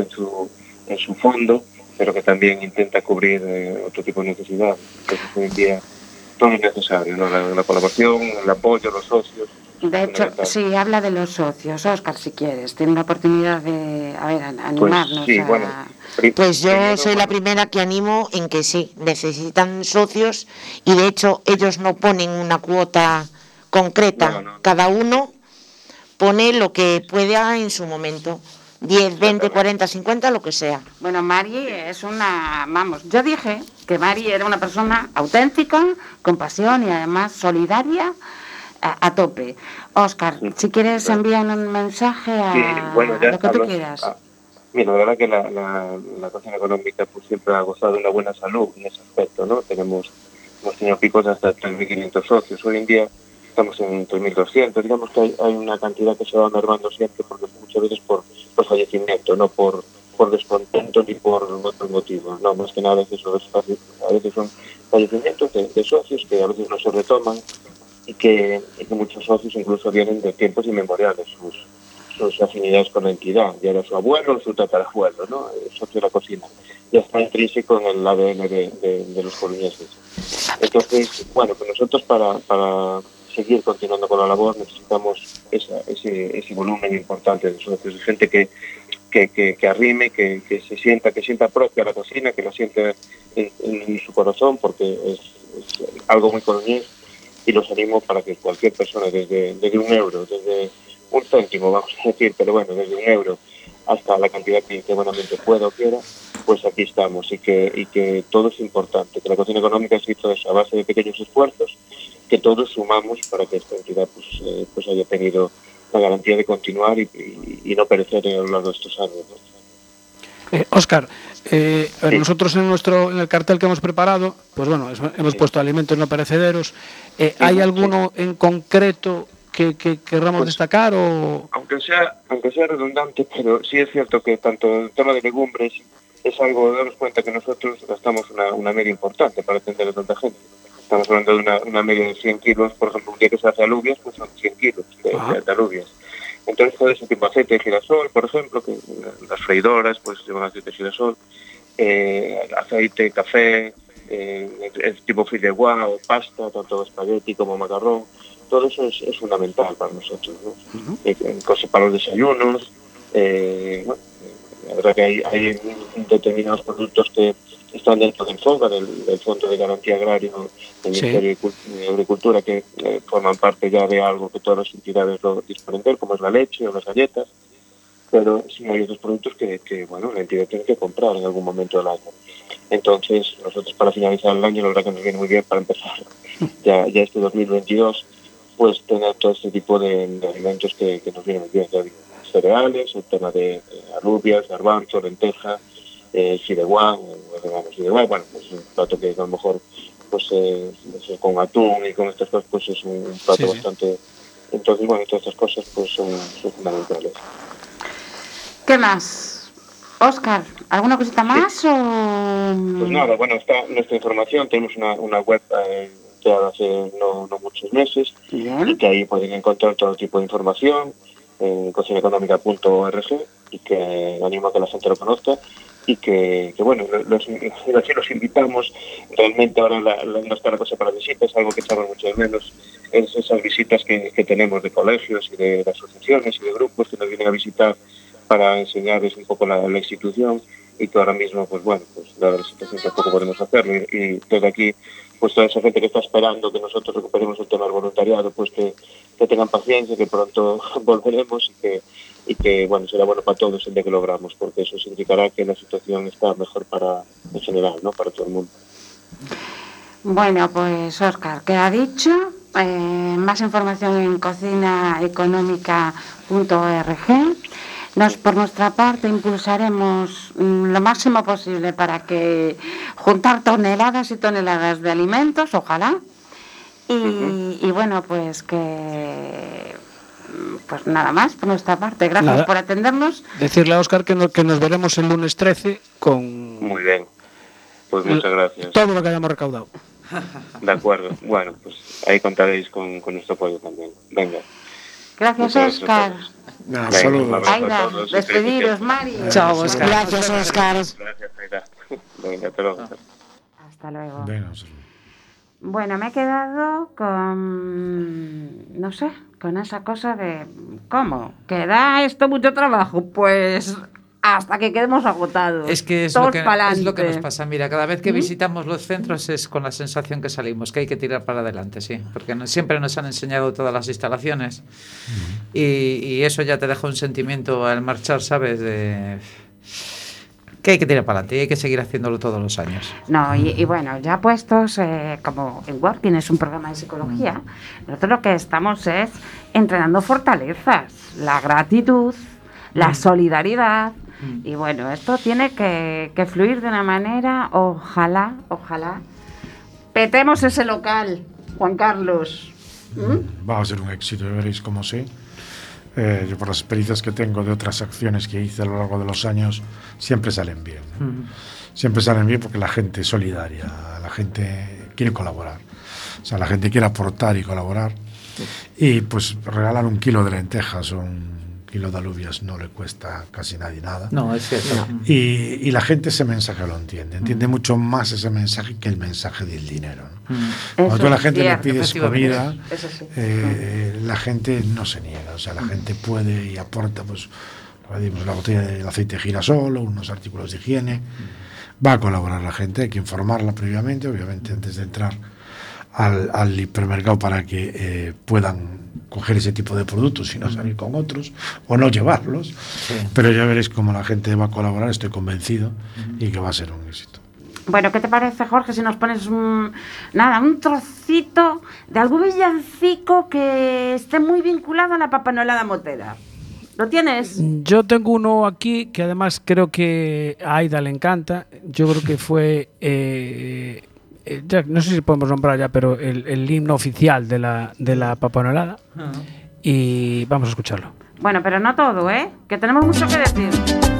H: su fondo, pero que también intenta cubrir otro tipo de necesidades. Entonces, hoy en día todo es necesario, ¿no? La colaboración, el apoyo, los socios.
A: De hecho, sí, habla de los socios. Óscar, si quieres, tiene la oportunidad de animarnos.
G: Pues, sí, pues yo soy la primera que animo en que sí, necesitan socios y de hecho ellos no ponen una cuota concreta, cada uno pone lo que pueda en su momento. 10, 20, 40, 50, lo que sea.
A: Bueno, Mari es yo dije que Mari era una persona auténtica, con pasión y además solidaria, a tope. Óscar, si quieres enviar un mensaje a lo que tú quieras.
H: Mira, la verdad que la cocina económica pues siempre ha gozado de una buena salud en ese aspecto, ¿no? Hemos tenido picos de hasta 3.500 socios. Hoy en día estamos en 3.200. Digamos que hay una cantidad que se va mermando siempre, porque muchas veces por fallecimiento, no por descontento ni por otros motivos. No, más que nada a veces son fallecimientos de socios que a veces no se retoman y que muchos socios incluso vienen de tiempos inmemoriales, sus afinidades con la entidad. Ya era su abuelo o su tatarabuelo, ¿no? El socio de la cocina. Ya está intrínseco en el ADN de los coruñeses. Entonces, bueno, pues nosotros para seguir continuando con la labor necesitamos ese volumen importante de socios, de gente que arrime, que se sienta propia la cocina, que la sienta en su corazón, porque es algo muy coruñés, y los animo para que cualquier persona, desde €1, desde un céntimo, vamos a decir, pero bueno, desde €1 hasta la cantidad que buenamente pueda o quiera, pues aquí estamos, y que todo es importante, que la cocina económica se hizo a base de pequeños esfuerzos, que todos sumamos para que esta entidad pues haya tenido la garantía de continuar y no perecer a lo largo de estos años, ¿no?
C: Óscar, nosotros en el cartel que hemos preparado, pues bueno, hemos puesto alimentos no perecederos. ¿Hay alguno en concreto que querramos destacar?
H: Aunque sea redundante, pero sí es cierto que tanto el tema de legumbres es algo, daros cuenta que nosotros gastamos una media importante para atender a tanta gente. Estamos hablando de una media de 100 kilos, por ejemplo, un día que se hace alubias, pues son 100 kilos de alubias. Entonces todo ese tipo de aceite de girasol, por ejemplo, que las freidoras pues llevan aceite de girasol, aceite, café, el tipo fideuá o pasta, tanto espagueti como macarrón, todo eso es fundamental para nosotros, ¿no? Para los desayunos, bueno, la verdad que hay determinados productos que están dentro del FOGA, del Fondo de Garantía Agrario del Ministerio de Agricultura, que forman parte ya de algo que todas las entidades lo disponen de, como es la leche o las galletas, pero sí hay otros productos que bueno, la entidad tiene que comprar en algún momento del año. Entonces, nosotros para finalizar el año, la verdad que nos viene muy bien para empezar ya este 2022, pues tener todo este tipo de alimentos que nos vienen muy bien, ya digo, cereales, el tema de alubias, garbanzo, lenteja, fideuá, bueno, pues un plato que a lo mejor pues con atún y con estas cosas pues es un plato bastante. Entonces, bueno, todas estas cosas pues son fundamentales.
A: ¿Qué más? Óscar, ¿alguna cosita más o...?
H: Pues nada, bueno, está nuestra información, tenemos una web que hace no muchos meses, y que ahí pueden encontrar todo tipo de información en cocinaeconómica.org, y que animo a que la gente lo conozca, y que bueno, los invitamos. Realmente ahora no está la cosa para visitas, algo que echamos mucho de menos, es esas visitas que tenemos de colegios y de asociaciones y de grupos que nos vienen a visitar para enseñarles un poco la institución, y que ahora mismo, pues bueno, pues dada la situación tampoco podemos hacerlo, y desde aquí, pues toda esa gente que está esperando que nosotros recuperemos el tema del voluntariado, pues que tengan paciencia, que pronto volveremos, y que bueno, será bueno para todos el día que logramos, porque eso significará que la situación está mejor en general, ¿no? Para todo el mundo.
A: Bueno, pues Óscar, queda dicho. Más información en cocinaeconómica.org. Por nuestra parte impulsaremos lo máximo posible para que juntar toneladas y toneladas de alimentos, ojalá. Y bueno, pues pues nada más por nuestra parte. Gracias por atendernos.
C: Decirle a Óscar que nos veremos el lunes 13 con...
H: Muy bien. Pues muchas gracias.
C: Todo lo que hayamos recaudado.
H: De acuerdo. Bueno, pues ahí contaréis con nuestro apoyo también. Venga.
A: Gracias, Óscar.
C: Saludos.
A: Aida, despediros, Mari.
C: Chao, Óscar.
G: Gracias, Óscar.
H: Gracias, Aida. Venga, hasta luego.
A: Hasta luego.
F: Venga,
A: bueno, me he quedado con, no sé, con esa cosa de, ¿cómo? ¿Que da esto mucho trabajo? Pues hasta que quedemos agotados.
E: Es que es lo que nos pasa. Mira, cada vez que visitamos los centros es con la sensación que salimos, que hay que tirar para adelante, sí. Porque siempre nos han enseñado todas las instalaciones y eso ya te deja un sentimiento al marchar, ¿sabes? que hay que tirar para adelante y hay que seguir haciéndolo todos los años.
A: No, y bueno, ya puestos, como en Working es un programa de psicología, nosotros lo que estamos es entrenando fortalezas, la gratitud, la solidaridad, y bueno, esto tiene que fluir de una manera, ojalá, petemos ese local, Juan Carlos.
F: Va a ser un éxito, ya veréis cómo sí. Yo por las experiencias que tengo de otras acciones que hice a lo largo de los años, siempre salen bien, ¿no? Siempre salen bien porque la gente es solidaria, la gente quiere colaborar, o sea, la gente quiere aportar y colaborar, y pues regalar 1 kilo de lentejas o 1 kilo de alubias no le cuesta casi nadie nada.
E: No, es cierto.
F: No. Y la gente ese mensaje lo entiende mucho más ese mensaje que el mensaje del dinero, ¿no? Cuando tú a la gente le pides comida, la gente no se niega, o sea, la gente puede y aporta, pues, la botella del aceite de girasol o unos artículos de higiene. Va a colaborar la gente, hay que informarla previamente, obviamente, antes de entrar al hipermercado para que puedan coger ese tipo de productos y no salir con otros o no llevarlos, pero ya veréis cómo la gente va a colaborar, estoy convencido, y que va a ser un éxito.
A: Bueno, ¿qué te parece, Jorge, si nos pones un trocito de algún villancico que esté muy vinculado a la papanolada motera? ¿Lo tienes?
C: Yo tengo uno aquí que además creo que a Aida le encanta. Yo creo que fue, ya, no sé si podemos nombrar ya, pero el himno oficial de la papanolada. Y vamos a escucharlo.
A: Bueno, pero no todo, que tenemos mucho que decir.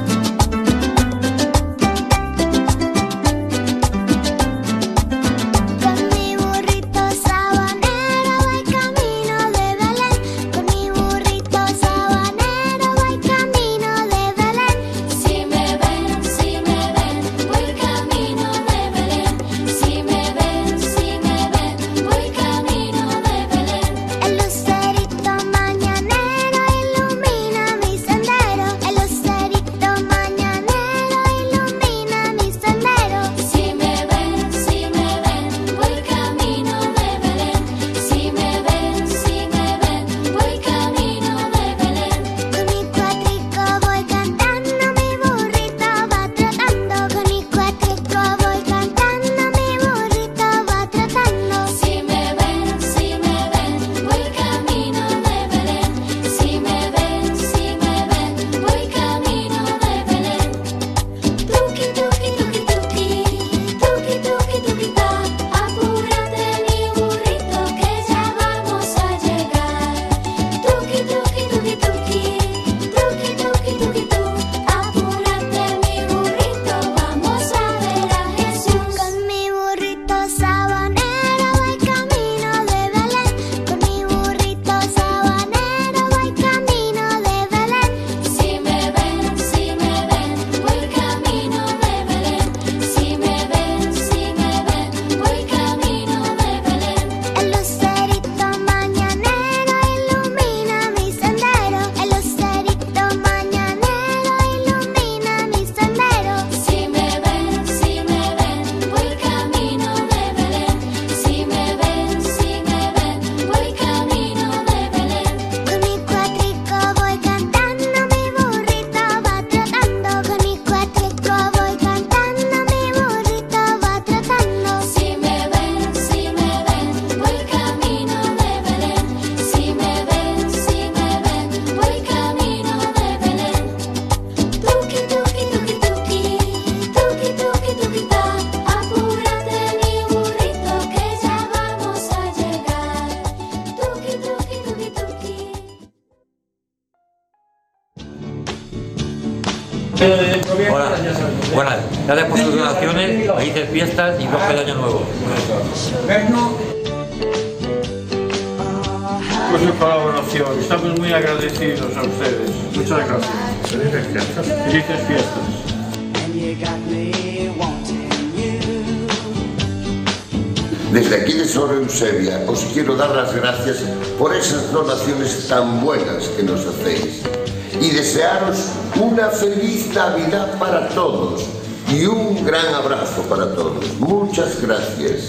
I: Hola, buenas. Gracias por tus donaciones, felices fiestas y próspero año nuevo.
J: Por su colaboración, estamos muy agradecidos a ustedes. Muchas gracias. Felices fiestas. Felices fiestas.
K: Desde aquí de Sor Eusebia os quiero dar las gracias por esas donaciones tan buenas que nos hacéis y desearos una feliz Navidad para todos y un gran abrazo para todos. Muchas gracias.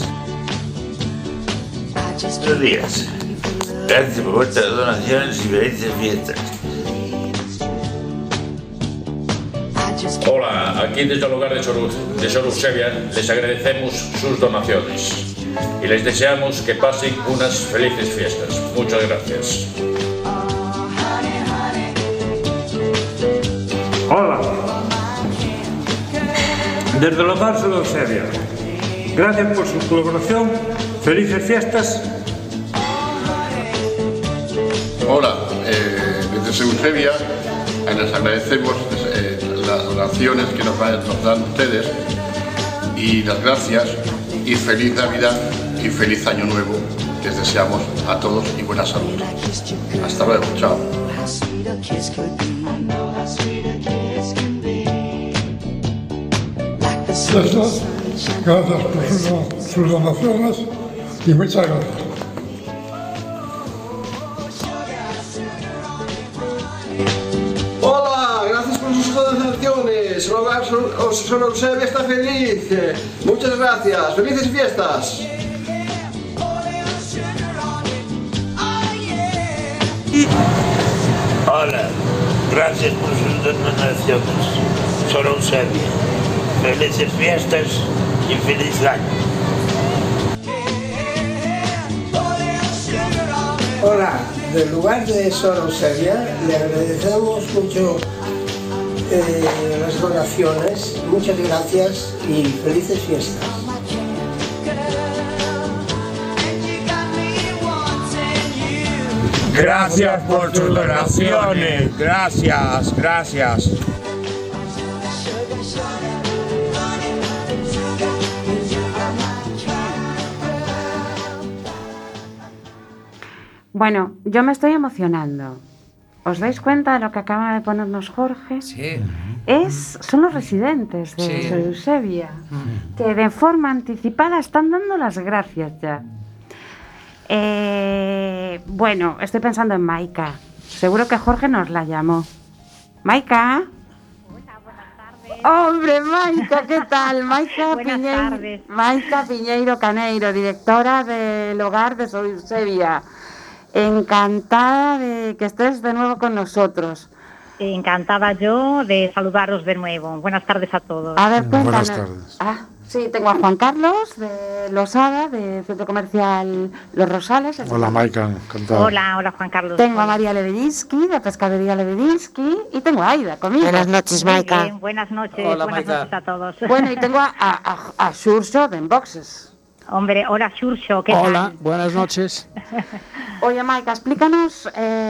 L: Buenos días. Gracias por vuestras donaciones y felices fiestas.
I: Hola, aquí desde el hogar de Sor Eusebia les agradecemos sus donaciones y les deseamos que pasen unas felices fiestas. Muchas gracias.
J: Hola. Desde el hogar Sor Eusebia. Gracias por su colaboración. Felices fiestas.
M: Hola, desde Sor Eusebia les agradecemos las donaciones que nos dan ustedes y las gracias y feliz Navidad y feliz Año Nuevo les deseamos a todos y buena salud. Hasta luego, chao.
N: Gracias por sus donaciones y muchas gracias.
O: Hola, gracias por sus donaciones. El hogar Sor Eusebia está feliz. Muchas gracias. Felices fiestas.
L: Hola, gracias por sus donaciones. Sor Eusebia. Felices fiestas y feliz año.
P: Hola, del lugar de Sor Eusebia le agradecemos mucho las donaciones. Muchas gracias y felices fiestas.
Q: Gracias por sus donaciones. Gracias.
A: Bueno, yo me estoy emocionando. ¿Os dais cuenta de lo que acaba de ponernos Jorge?
E: Sí.
A: Son los residentes de Sor Eusebia, que de forma anticipada están dando las gracias ya. Bueno, estoy pensando en Maika. Seguro que Jorge nos la llamó. ¿Maika?
R: Hola, buenas tardes.
A: ¡Hombre, Maika! ¿Qué tal?
R: Tardes.
A: Maika Piñeiro Caneiro, directora del hogar de Sor Eusebia. Encantada de que estés de nuevo con nosotros.
R: Encantada yo de saludaros de nuevo. Buenas tardes a todos.
A: A ver, cuéntanos.
F: Buenas tardes.
A: Sí, tengo a Juan Carlos de Losada, de Centro Comercial Los Rosales.
F: Hola, Maika, encantado.
R: Hola, Juan Carlos.
A: Tengo a María Lebedinsky, de Pescadería Lebedinsky, y tengo a Aida conmigo.
G: Buenas noches, Maika.
R: Bien, buenas noches.
E: Hola,
R: buenas
E: Maika.
R: noches a todos.
A: Bueno, y tengo a Xurxo de Enboxes.
R: Hombre, hola, Xurxo, ¿qué
C: Hola,
R: tal?
C: buenas noches.
A: Oye, Maika, explícanos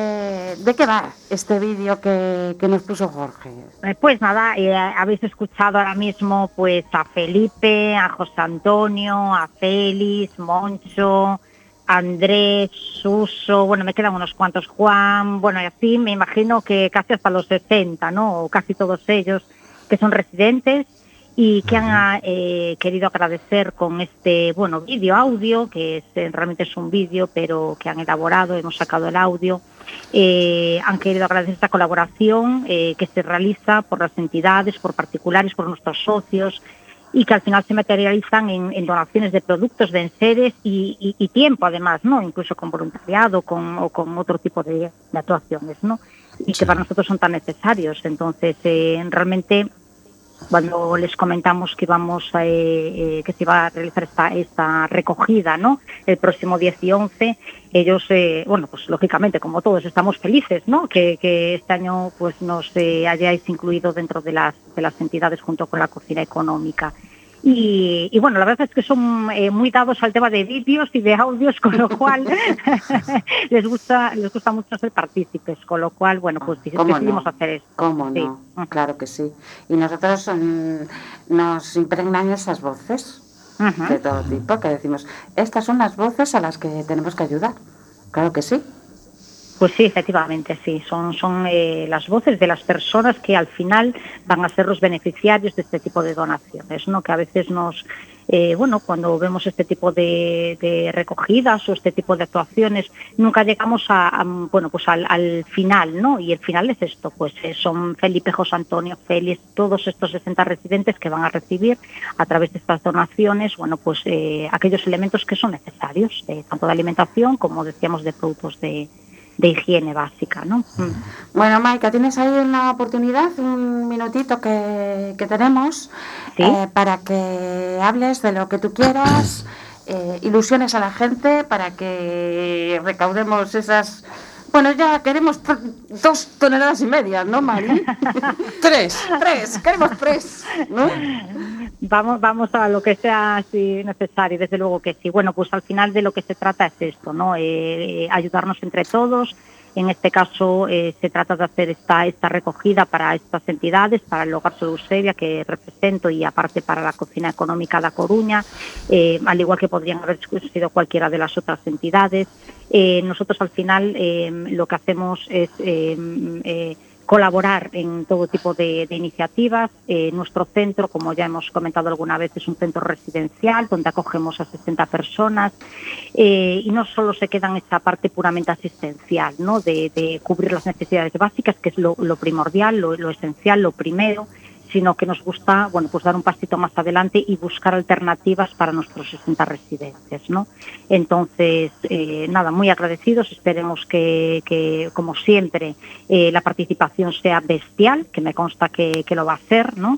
A: de qué va este vídeo que nos puso Jorge.
R: Pues nada, habéis escuchado ahora mismo pues a Felipe, a José Antonio, a Félix, Moncho, Andrés, Suso, bueno, me quedan unos cuantos, Juan, bueno, y así me imagino que casi hasta los 60, ¿no? O casi todos ellos que son residentes y que han querido agradecer con este, bueno, vídeo, audio, que realmente es un vídeo, pero que han elaborado, hemos sacado el audio. Han querido agradecer esta colaboración que se realiza por las entidades, por particulares, por nuestros socios, y que al final se materializan en donaciones de productos, de enseres y tiempo, además, ¿no? Incluso con voluntariado o con otro tipo de actuaciones, ¿no? Y que para nosotros son tan necesarios. Entonces, realmente, cuando les comentamos que que se iba a realizar esta recogida, ¿no? El próximo 10 y 11, ellos, bueno, pues lógicamente, como todos, estamos felices, ¿no? Que este año pues nos hayáis incluido dentro de las entidades junto con la cocina económica. Y bueno, la verdad es que son muy dados al tema de vídeos y de audios, con lo cual les gusta mucho ser partícipes, con lo cual, bueno, pues decidimos hacer esto.
A: ¿Cómo no?
R: Sí.
A: Claro que sí. Y nosotros nos impregnan esas voces de todo tipo, que decimos, estas son las voces a las que tenemos que ayudar. Claro que sí.
R: Pues sí, efectivamente, sí. Son las voces de las personas que al final van a ser los beneficiarios de este tipo de donaciones, ¿no? Que a veces bueno, cuando vemos este tipo de recogidas o este tipo de actuaciones, nunca llegamos bueno, pues al final, ¿no? Y el final es esto, pues son Felipe, José Antonio, Félix, todos estos 60 residentes que van a recibir a través de estas donaciones, bueno, pues aquellos elementos que son necesarios, tanto de alimentación como decíamos de productos de higiene básica, ¿no?
A: Bueno, Maika, tienes ahí una oportunidad, un minutito que tenemos para que hables de lo que tú quieras, ilusiones a la gente para que recaudemos esas... Bueno, ya queremos 2,5 toneladas, ¿no, Mari? 3, queremos 3, ¿no?
R: Vamos a lo que sea si necesario, desde luego que sí. Bueno, pues al final de lo que se trata es esto, ¿no? Ayudarnos entre todos. En este caso se trata de hacer esta recogida para estas entidades, para el Hogar Sor Eusebia que represento y aparte para la Cocina Económica da Coruña, al igual que podrían haber sido cualquiera de las otras entidades. Nosotros al final lo que hacemos es colaborar en todo tipo de iniciativas. Nuestro centro, como ya hemos comentado alguna vez, es un centro residencial donde acogemos a 60 personas y no solo se queda en esta parte puramente asistencial, ¿no? de cubrir las necesidades básicas, que es lo primordial, lo esencial, lo primero, sino que nos gusta, bueno, pues dar un pasito más adelante y buscar alternativas para nuestros 60 residentes, ¿no? Entonces, nada, muy agradecidos. Esperemos que como siempre, la participación sea bestial, que me consta que lo va a ser, ¿no?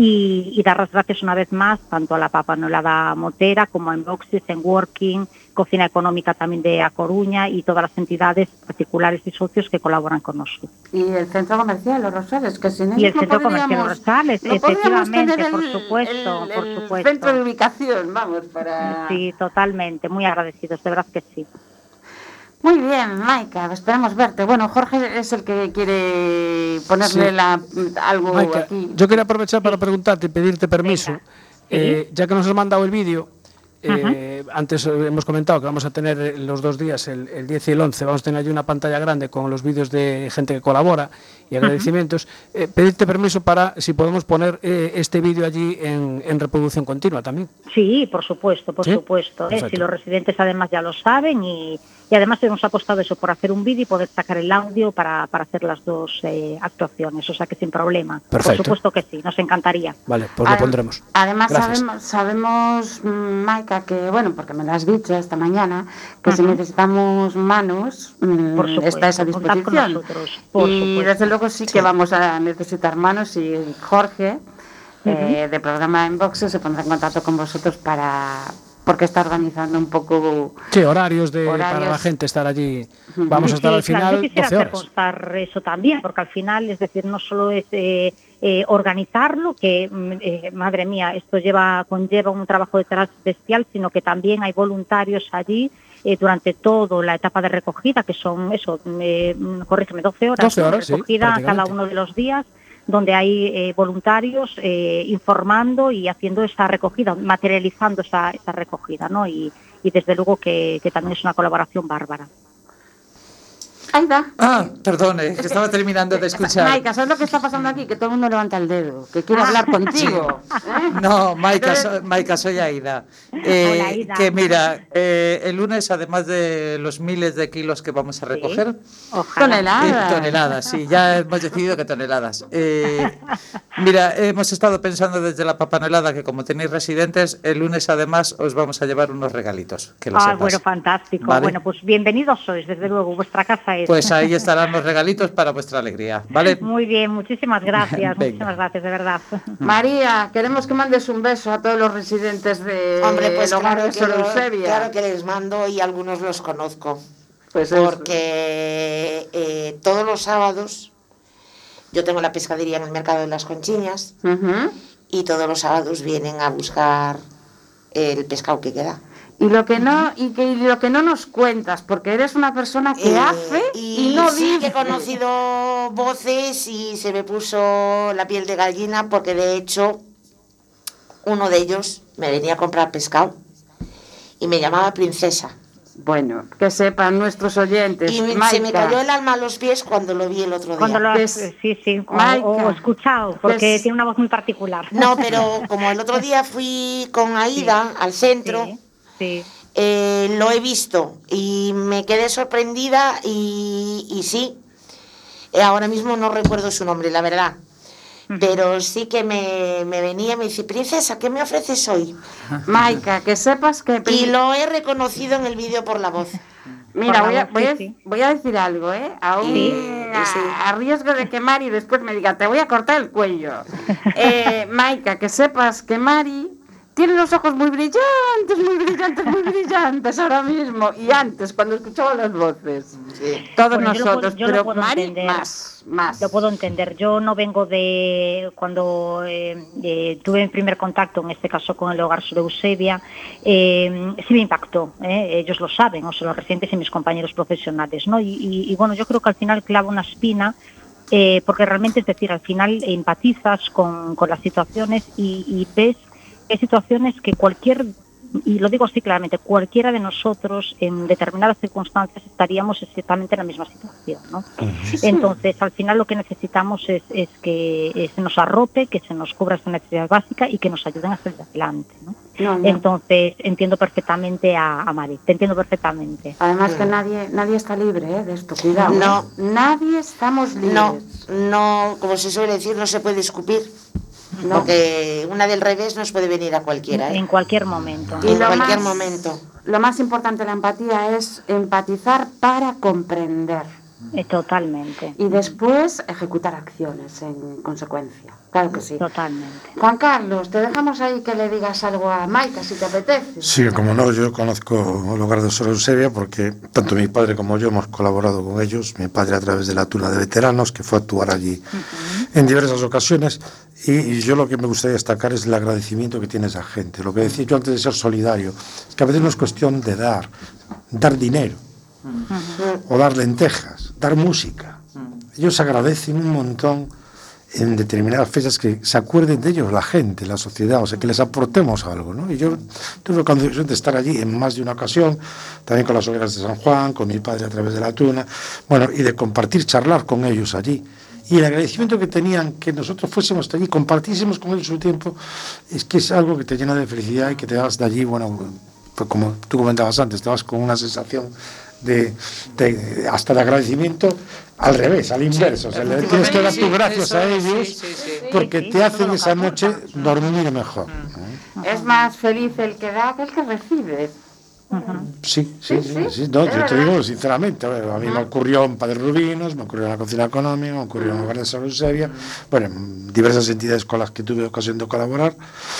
R: Y dar las gracias una vez más tanto a la Papanolada Motera como a Enboxes, en Working, Cocina Económica también de A Coruña y todas las entidades particulares y socios que colaboran con nosotros.
A: Y el Centro Comercial Los Rosales, que sin ellos
R: y el Centro Comercial Los Rosales, efectivamente, por supuesto.
A: El centro de ubicación, vamos, para...
R: Sí, totalmente, muy agradecidos, de verdad que sí.
A: Muy bien, Maika, esperamos verte. Bueno, Jorge es el que quiere ponerle algo
C: Maika,
A: aquí.
C: Yo quería aprovechar para preguntarte y pedirte permiso, ya que nos has mandado el vídeo. Antes hemos comentado que vamos a tener los 2 días, el 10 y el 11, vamos a tener allí una pantalla grande con los vídeos de gente que colabora y agradecimientos. Pedirte permiso para si podemos poner este vídeo allí en reproducción continua también.
R: Sí, por supuesto, supuesto. Si los residentes además ya lo saben y además hemos apostado eso por hacer un vídeo y poder sacar el audio para hacer las 2 actuaciones, o sea que sin problema.
C: Perfecto.
R: Por supuesto que sí, nos encantaría.
C: Vale, pues lo pondremos.
A: Además sabemos, Maika, que bueno, porque me lo has dicho esta mañana, que si necesitamos manos, está a esa disposición.
R: Nosotros,
A: y desde luego sí que vamos a necesitar manos y Jorge, de programa Enboxes, se pondrá en contacto con vosotros porque está organizando un poco...
C: Sí, horarios para la gente estar allí. Vamos a estar al final 12 horas. Yo quisiera
R: hacer constar eso también, porque al final, es decir, no solo es organizarlo, que, madre mía, esto conlleva un trabajo detrás bestial, sino que también hay voluntarios allí durante toda la etapa de recogida, que son, corrígeme, 12 horas, de recogida cada uno de los días, donde hay voluntarios informando y haciendo esa recogida, materializando esa recogida, ¿no? Y desde luego que también es una colaboración bárbara.
A: Aida.
E: Perdone, que estaba terminando de escuchar.
A: Maika, ¿sabes lo que está pasando aquí? Que todo el mundo levanta el dedo, que quiere hablar contigo.
E: No, Maika, soy Aida.
R: Hola, Aida.
E: Que mira, el lunes, además de los miles de kilos que vamos a recoger... Toneladas, sí, ya hemos decidido que toneladas. Mira, hemos estado pensando desde la Papanolada que como tenéis residentes, el lunes además os vamos a llevar unos regalitos. Que lo sepas.
R: Bueno, fantástico. ¿Vale? Bueno, pues bienvenidos sois, desde luego, vuestra casa es.
E: Pues ahí estarán los regalitos para vuestra alegría, ¿vale?
R: Muy bien, muchísimas gracias, muchísimas gracias, de verdad.
A: María, queremos que mandes un beso a todos los residentes de
G: pues
A: Hogar de Sor Eusebia.
G: Claro que les mando y algunos los conozco. Pues porque todos los sábados yo tengo la pescadería en el mercado de las Conchiñas y todos los sábados vienen a buscar el pescado que queda.
A: Y lo que no nos cuentas, porque eres una persona que hace y no
G: sí
A: vive.
G: Que he conocido voces y se me puso la piel de gallina porque de hecho uno de ellos me venía a comprar pescado y me llamaba princesa.
A: Bueno, que sepan nuestros oyentes.
G: Y se me cayó el alma a los pies cuando lo vi el otro día.
R: Sí, o escuchado, porque tiene una voz muy particular.
G: No, pero como el otro día fui con Aida al centro, lo he visto y me quedé sorprendida y sí, ahora mismo no recuerdo su nombre, la verdad. Pero sí que me venía y me dice, princesa, ¿qué me ofreces hoy?
A: Maika, que sepas que...
G: Y lo he reconocido en el vídeo por la voz.
A: Mira, voy a decir algo, ¿eh? A riesgo de que Mari después me diga, te voy a cortar el cuello. Maika, que sepas que Mari tiene los ojos muy brillantes, muy brillantes, muy brillantes ahora mismo. Y antes, cuando escuchaba las voces. Sí. Todos nosotros, pero Mari más.
R: Lo puedo entender. Yo no vengo de... Cuando tuve mi primer contacto, en este caso con el Hogar Sor Eusebia, sí me impactó. Ellos lo saben, o sea, los residentes y mis compañeros profesionales, ¿no? Y bueno, yo creo que al final clava una espina, porque realmente, es decir, al final empatizas con las situaciones y ves hay situaciones que y lo digo así claramente, cualquiera de nosotros en determinadas circunstancias estaríamos exactamente en la misma situación, ¿no? Entonces, al final lo que necesitamos es que se nos arrope, que se nos cubra esta necesidad básica y que nos ayuden a salir adelante, ¿no? Entonces, entiendo perfectamente a Mari, te entiendo perfectamente.
A: Además que nadie está libre de esto, cuidado.
G: No.
A: Nadie estamos libres.
G: No, como se suele decir, no se puede escupir. No. Porque una del revés nos puede venir a cualquiera.
R: En cualquier momento.
G: Y en cualquier momento.
A: Lo más importante de la empatía es empatizar para comprender.
R: Totalmente.
A: Y después ejecutar acciones en consecuencia. Claro que sí.
R: Totalmente.
A: Juan Carlos, te dejamos ahí que le digas algo a Maika, si te apetece.
F: Sí, como no, yo conozco el Hogar de Sor Eusebia porque tanto mi padre como yo hemos colaborado con ellos. Mi padre a través de la Tuna de Veteranos, que fue a actuar allí en diversas ocasiones. Y yo lo que me gustaría destacar es el agradecimiento que tiene esa gente. Lo que decía yo antes de ser solidario, es que a veces no es cuestión de dar dinero, o dar lentejas, dar música. Ellos agradecen un montón en determinadas fechas que se acuerden de ellos la gente, la sociedad, o sea, que les aportemos algo, ¿no? Y yo tuve la condición de estar allí en más de una ocasión, también con las hogueras de San Juan, con mi padre a través de la Tuna, bueno, y de compartir, charlar con ellos allí. Y el agradecimiento que tenían que nosotros fuésemos allí, compartísemos con ellos su tiempo, es que es algo que te llena de felicidad y que te vas de allí, bueno, pues como tú comentabas antes, te vas con una sensación hasta de agradecimiento al revés, al inverso. O sea, le tienes que dar tus gracias a ellos porque te hacen esa noche dormir mejor.
A: Es más feliz el que da que el que recibe.
F: Sí. No, yo te digo sinceramente, a mí me ocurrió en Padre Rubinos, me ocurrió en la Cocina Económica, me ocurrió en el Hogar de Sor Eusebia, bueno, en diversas entidades con las que tuve ocasión de colaborar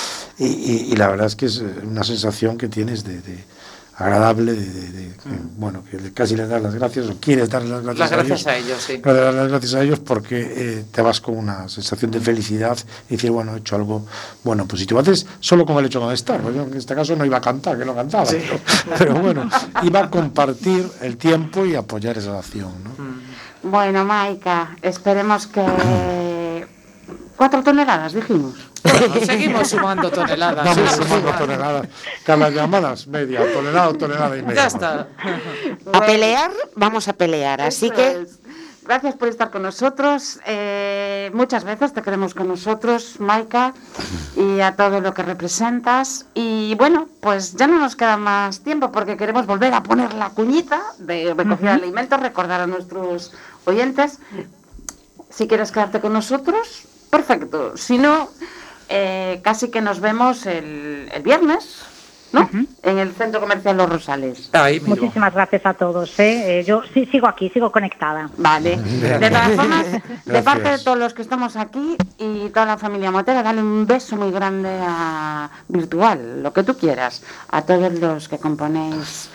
F: y la verdad es que es una sensación que tienes agradable, bueno, que casi les das las gracias o quieres darles las gracias
E: a ellos, sí.
F: Dar las gracias a ellos porque te vas con una sensación de felicidad y decir, bueno, he hecho algo bueno, positivo. Antes solo con el hecho de estar, yo en este caso no iba a cantar, que no cantaba, sí. pero bueno, iba a compartir el tiempo y apoyar esa acción, ¿no?
A: Bueno, Maika, esperemos que 4 toneladas, dijimos.
E: Bueno, seguimos sumando toneladas.
F: Vamos sumando toneladas. Cada llamadas, media tonelada y media.
E: Ya está.
G: A pelear, vamos a pelear. Así que
A: gracias por estar con nosotros. Muchas veces te queremos con nosotros, Maika, y a todo lo que representas. Y bueno, pues ya no nos queda más tiempo porque queremos volver a poner la cuñita de recogida de alimentos, recordar a nuestros oyentes. Si quieres quedarte con nosotros, perfecto. Si no, casi que nos vemos el viernes, ¿no? En el Centro Comercial Los Rosales.
R: Muchísimas gracias a todos. Yo sí sigo aquí, sigo conectada.
A: Vale. De todas formas, de parte de todos los que estamos aquí y toda la familia Motera, dale un beso muy grande virtual, lo que tú quieras, a todos los que componéis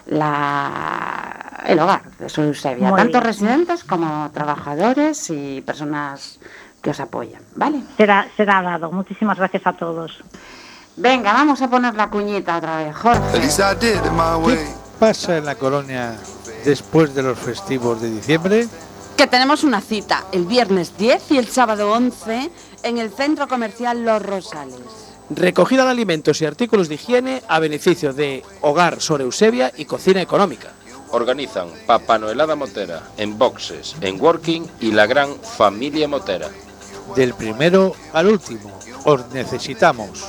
A: el hogar de Sor Eusebia, tanto residentes como trabajadores y personas que os apoyan, ¿vale?
R: Será dado. Muchísimas gracias a todos.
A: Venga, vamos a poner la cuñita otra vez, Jorge.
D: ¿Qué pasa en la colonia después de los festivos de diciembre?
S: Que tenemos una cita el viernes 10 y el sábado 11 en el Centro Comercial Los Rosales.
C: Recogida de alimentos y artículos de higiene a beneficio de Hogar Sor Eusebia y Cocina Económica.
B: Organizan Papá Noelada Motera, en Boxes, en Working y la gran familia Motera.
D: Del primero al último, os necesitamos.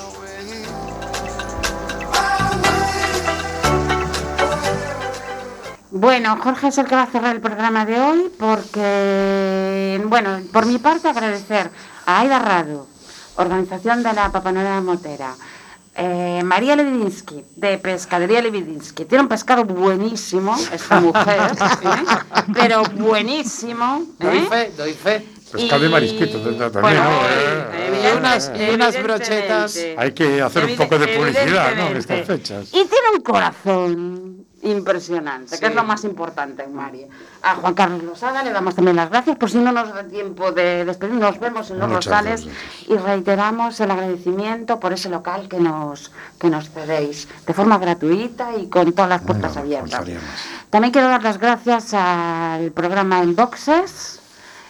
A: Bueno, Jorge es el que va a cerrar el programa de hoy porque, bueno, por mi parte agradecer a Aida Rado, organización de la Papá Noelada Motera, María Levidinsky, de Pescadería Levidinsky. Tiene un pescado buenísimo, esta mujer, pero buenísimo.
E: Doy fe.
F: Pescado y marisquito también,
E: y unas brochetas.
F: Hay que hacer un poco de publicidad, ¿no? En estas fechas.
A: Y tiene un corazón impresionante, que es lo más importante en María. A Juan Carlos Losada le damos también las gracias, por si no nos da tiempo de despedir, nos vemos en Los Rosales y reiteramos el agradecimiento por ese local que nos cedéis de forma gratuita y con todas las puertas abiertas. También quiero dar las gracias al programa En Boxes,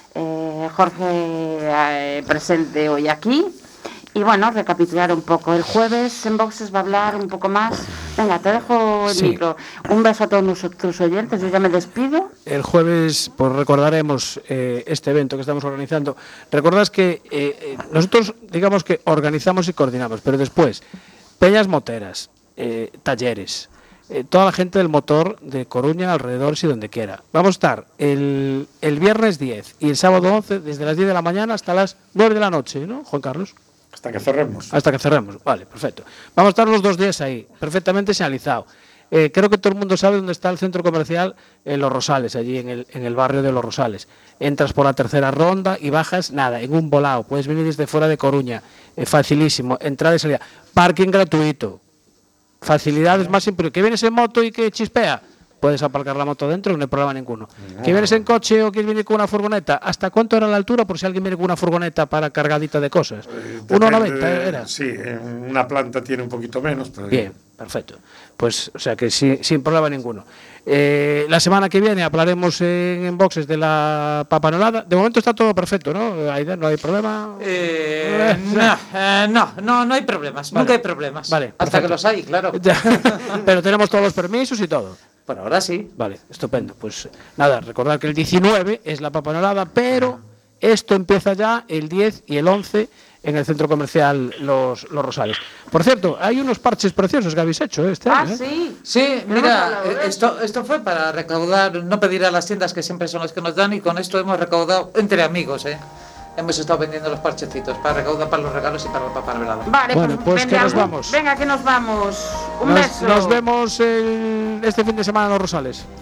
A: Jorge presente hoy aquí. Y bueno, recapitular un poco. El jueves en Boxes va a hablar un poco más. Venga, te dejo el micro. Un beso a todos nuestros oyentes. Yo ya me despido.
C: El jueves pues recordaremos este evento que estamos organizando. Recordad que nosotros, digamos que organizamos y coordinamos, pero después, peñas moteras, talleres, toda la gente del motor de Coruña, alrededores y donde quiera. Vamos a estar el viernes 10 y el sábado 11 desde las 10 de la mañana hasta las 9 de la noche, ¿no, Juan Carlos?
F: Hasta que cerremos.
C: Hasta que cerremos, vale, perfecto. Vamos a estar los 2 días ahí, perfectamente señalizado. Creo que todo el mundo sabe dónde está el centro comercial en Los Rosales, allí en el barrio de Los Rosales. Entras por la tercera ronda y bajas, nada, en un volado. Puedes venir desde fuera de Coruña, facilísimo, entrada y salida. Parking gratuito, facilidades más simples. ¿Que vienes en moto y que chispea? Puedes aparcar la moto dentro, no hay problema ninguno. ¿Que vienes en coche o quieres venir con una furgoneta? ¿Hasta cuánto era la altura por si alguien viene con una furgoneta para cargadita de cosas? 1,90 era.
F: Sí, en una planta tiene un poquito menos. Pero
C: bien, perfecto. Pues, o sea que sin problema ninguno. La semana que viene hablaremos en Boxes de la papanolada. De momento está todo perfecto, ¿no? Aida, ¿no hay problema?
E: No hay problemas. Vale. Nunca hay problemas.
C: Vale,
E: hasta que los hay, claro.
C: Pero tenemos todos los permisos y todo.
E: Bueno, ahora sí.
C: Vale, estupendo. Pues nada, recordad que el 19 es la papanolada, pero esto empieza ya el 10 y el 11 en el centro comercial Los Rosales. Por cierto, hay unos parches preciosos que habéis hecho este año.
A: Sí.
E: Sí, mira, esto fue para recaudar, no pedir a las tiendas que siempre son las que nos dan, y con esto hemos recaudado entre amigos, Hemos estado vendiendo los parchecitos para recaudar para los regalos y para la papanolada.
A: Vale,
C: bueno, pues que nos vamos.
A: Venga, que nos vamos. Un beso.
C: Nos vemos este fin de semana en Los Rosales.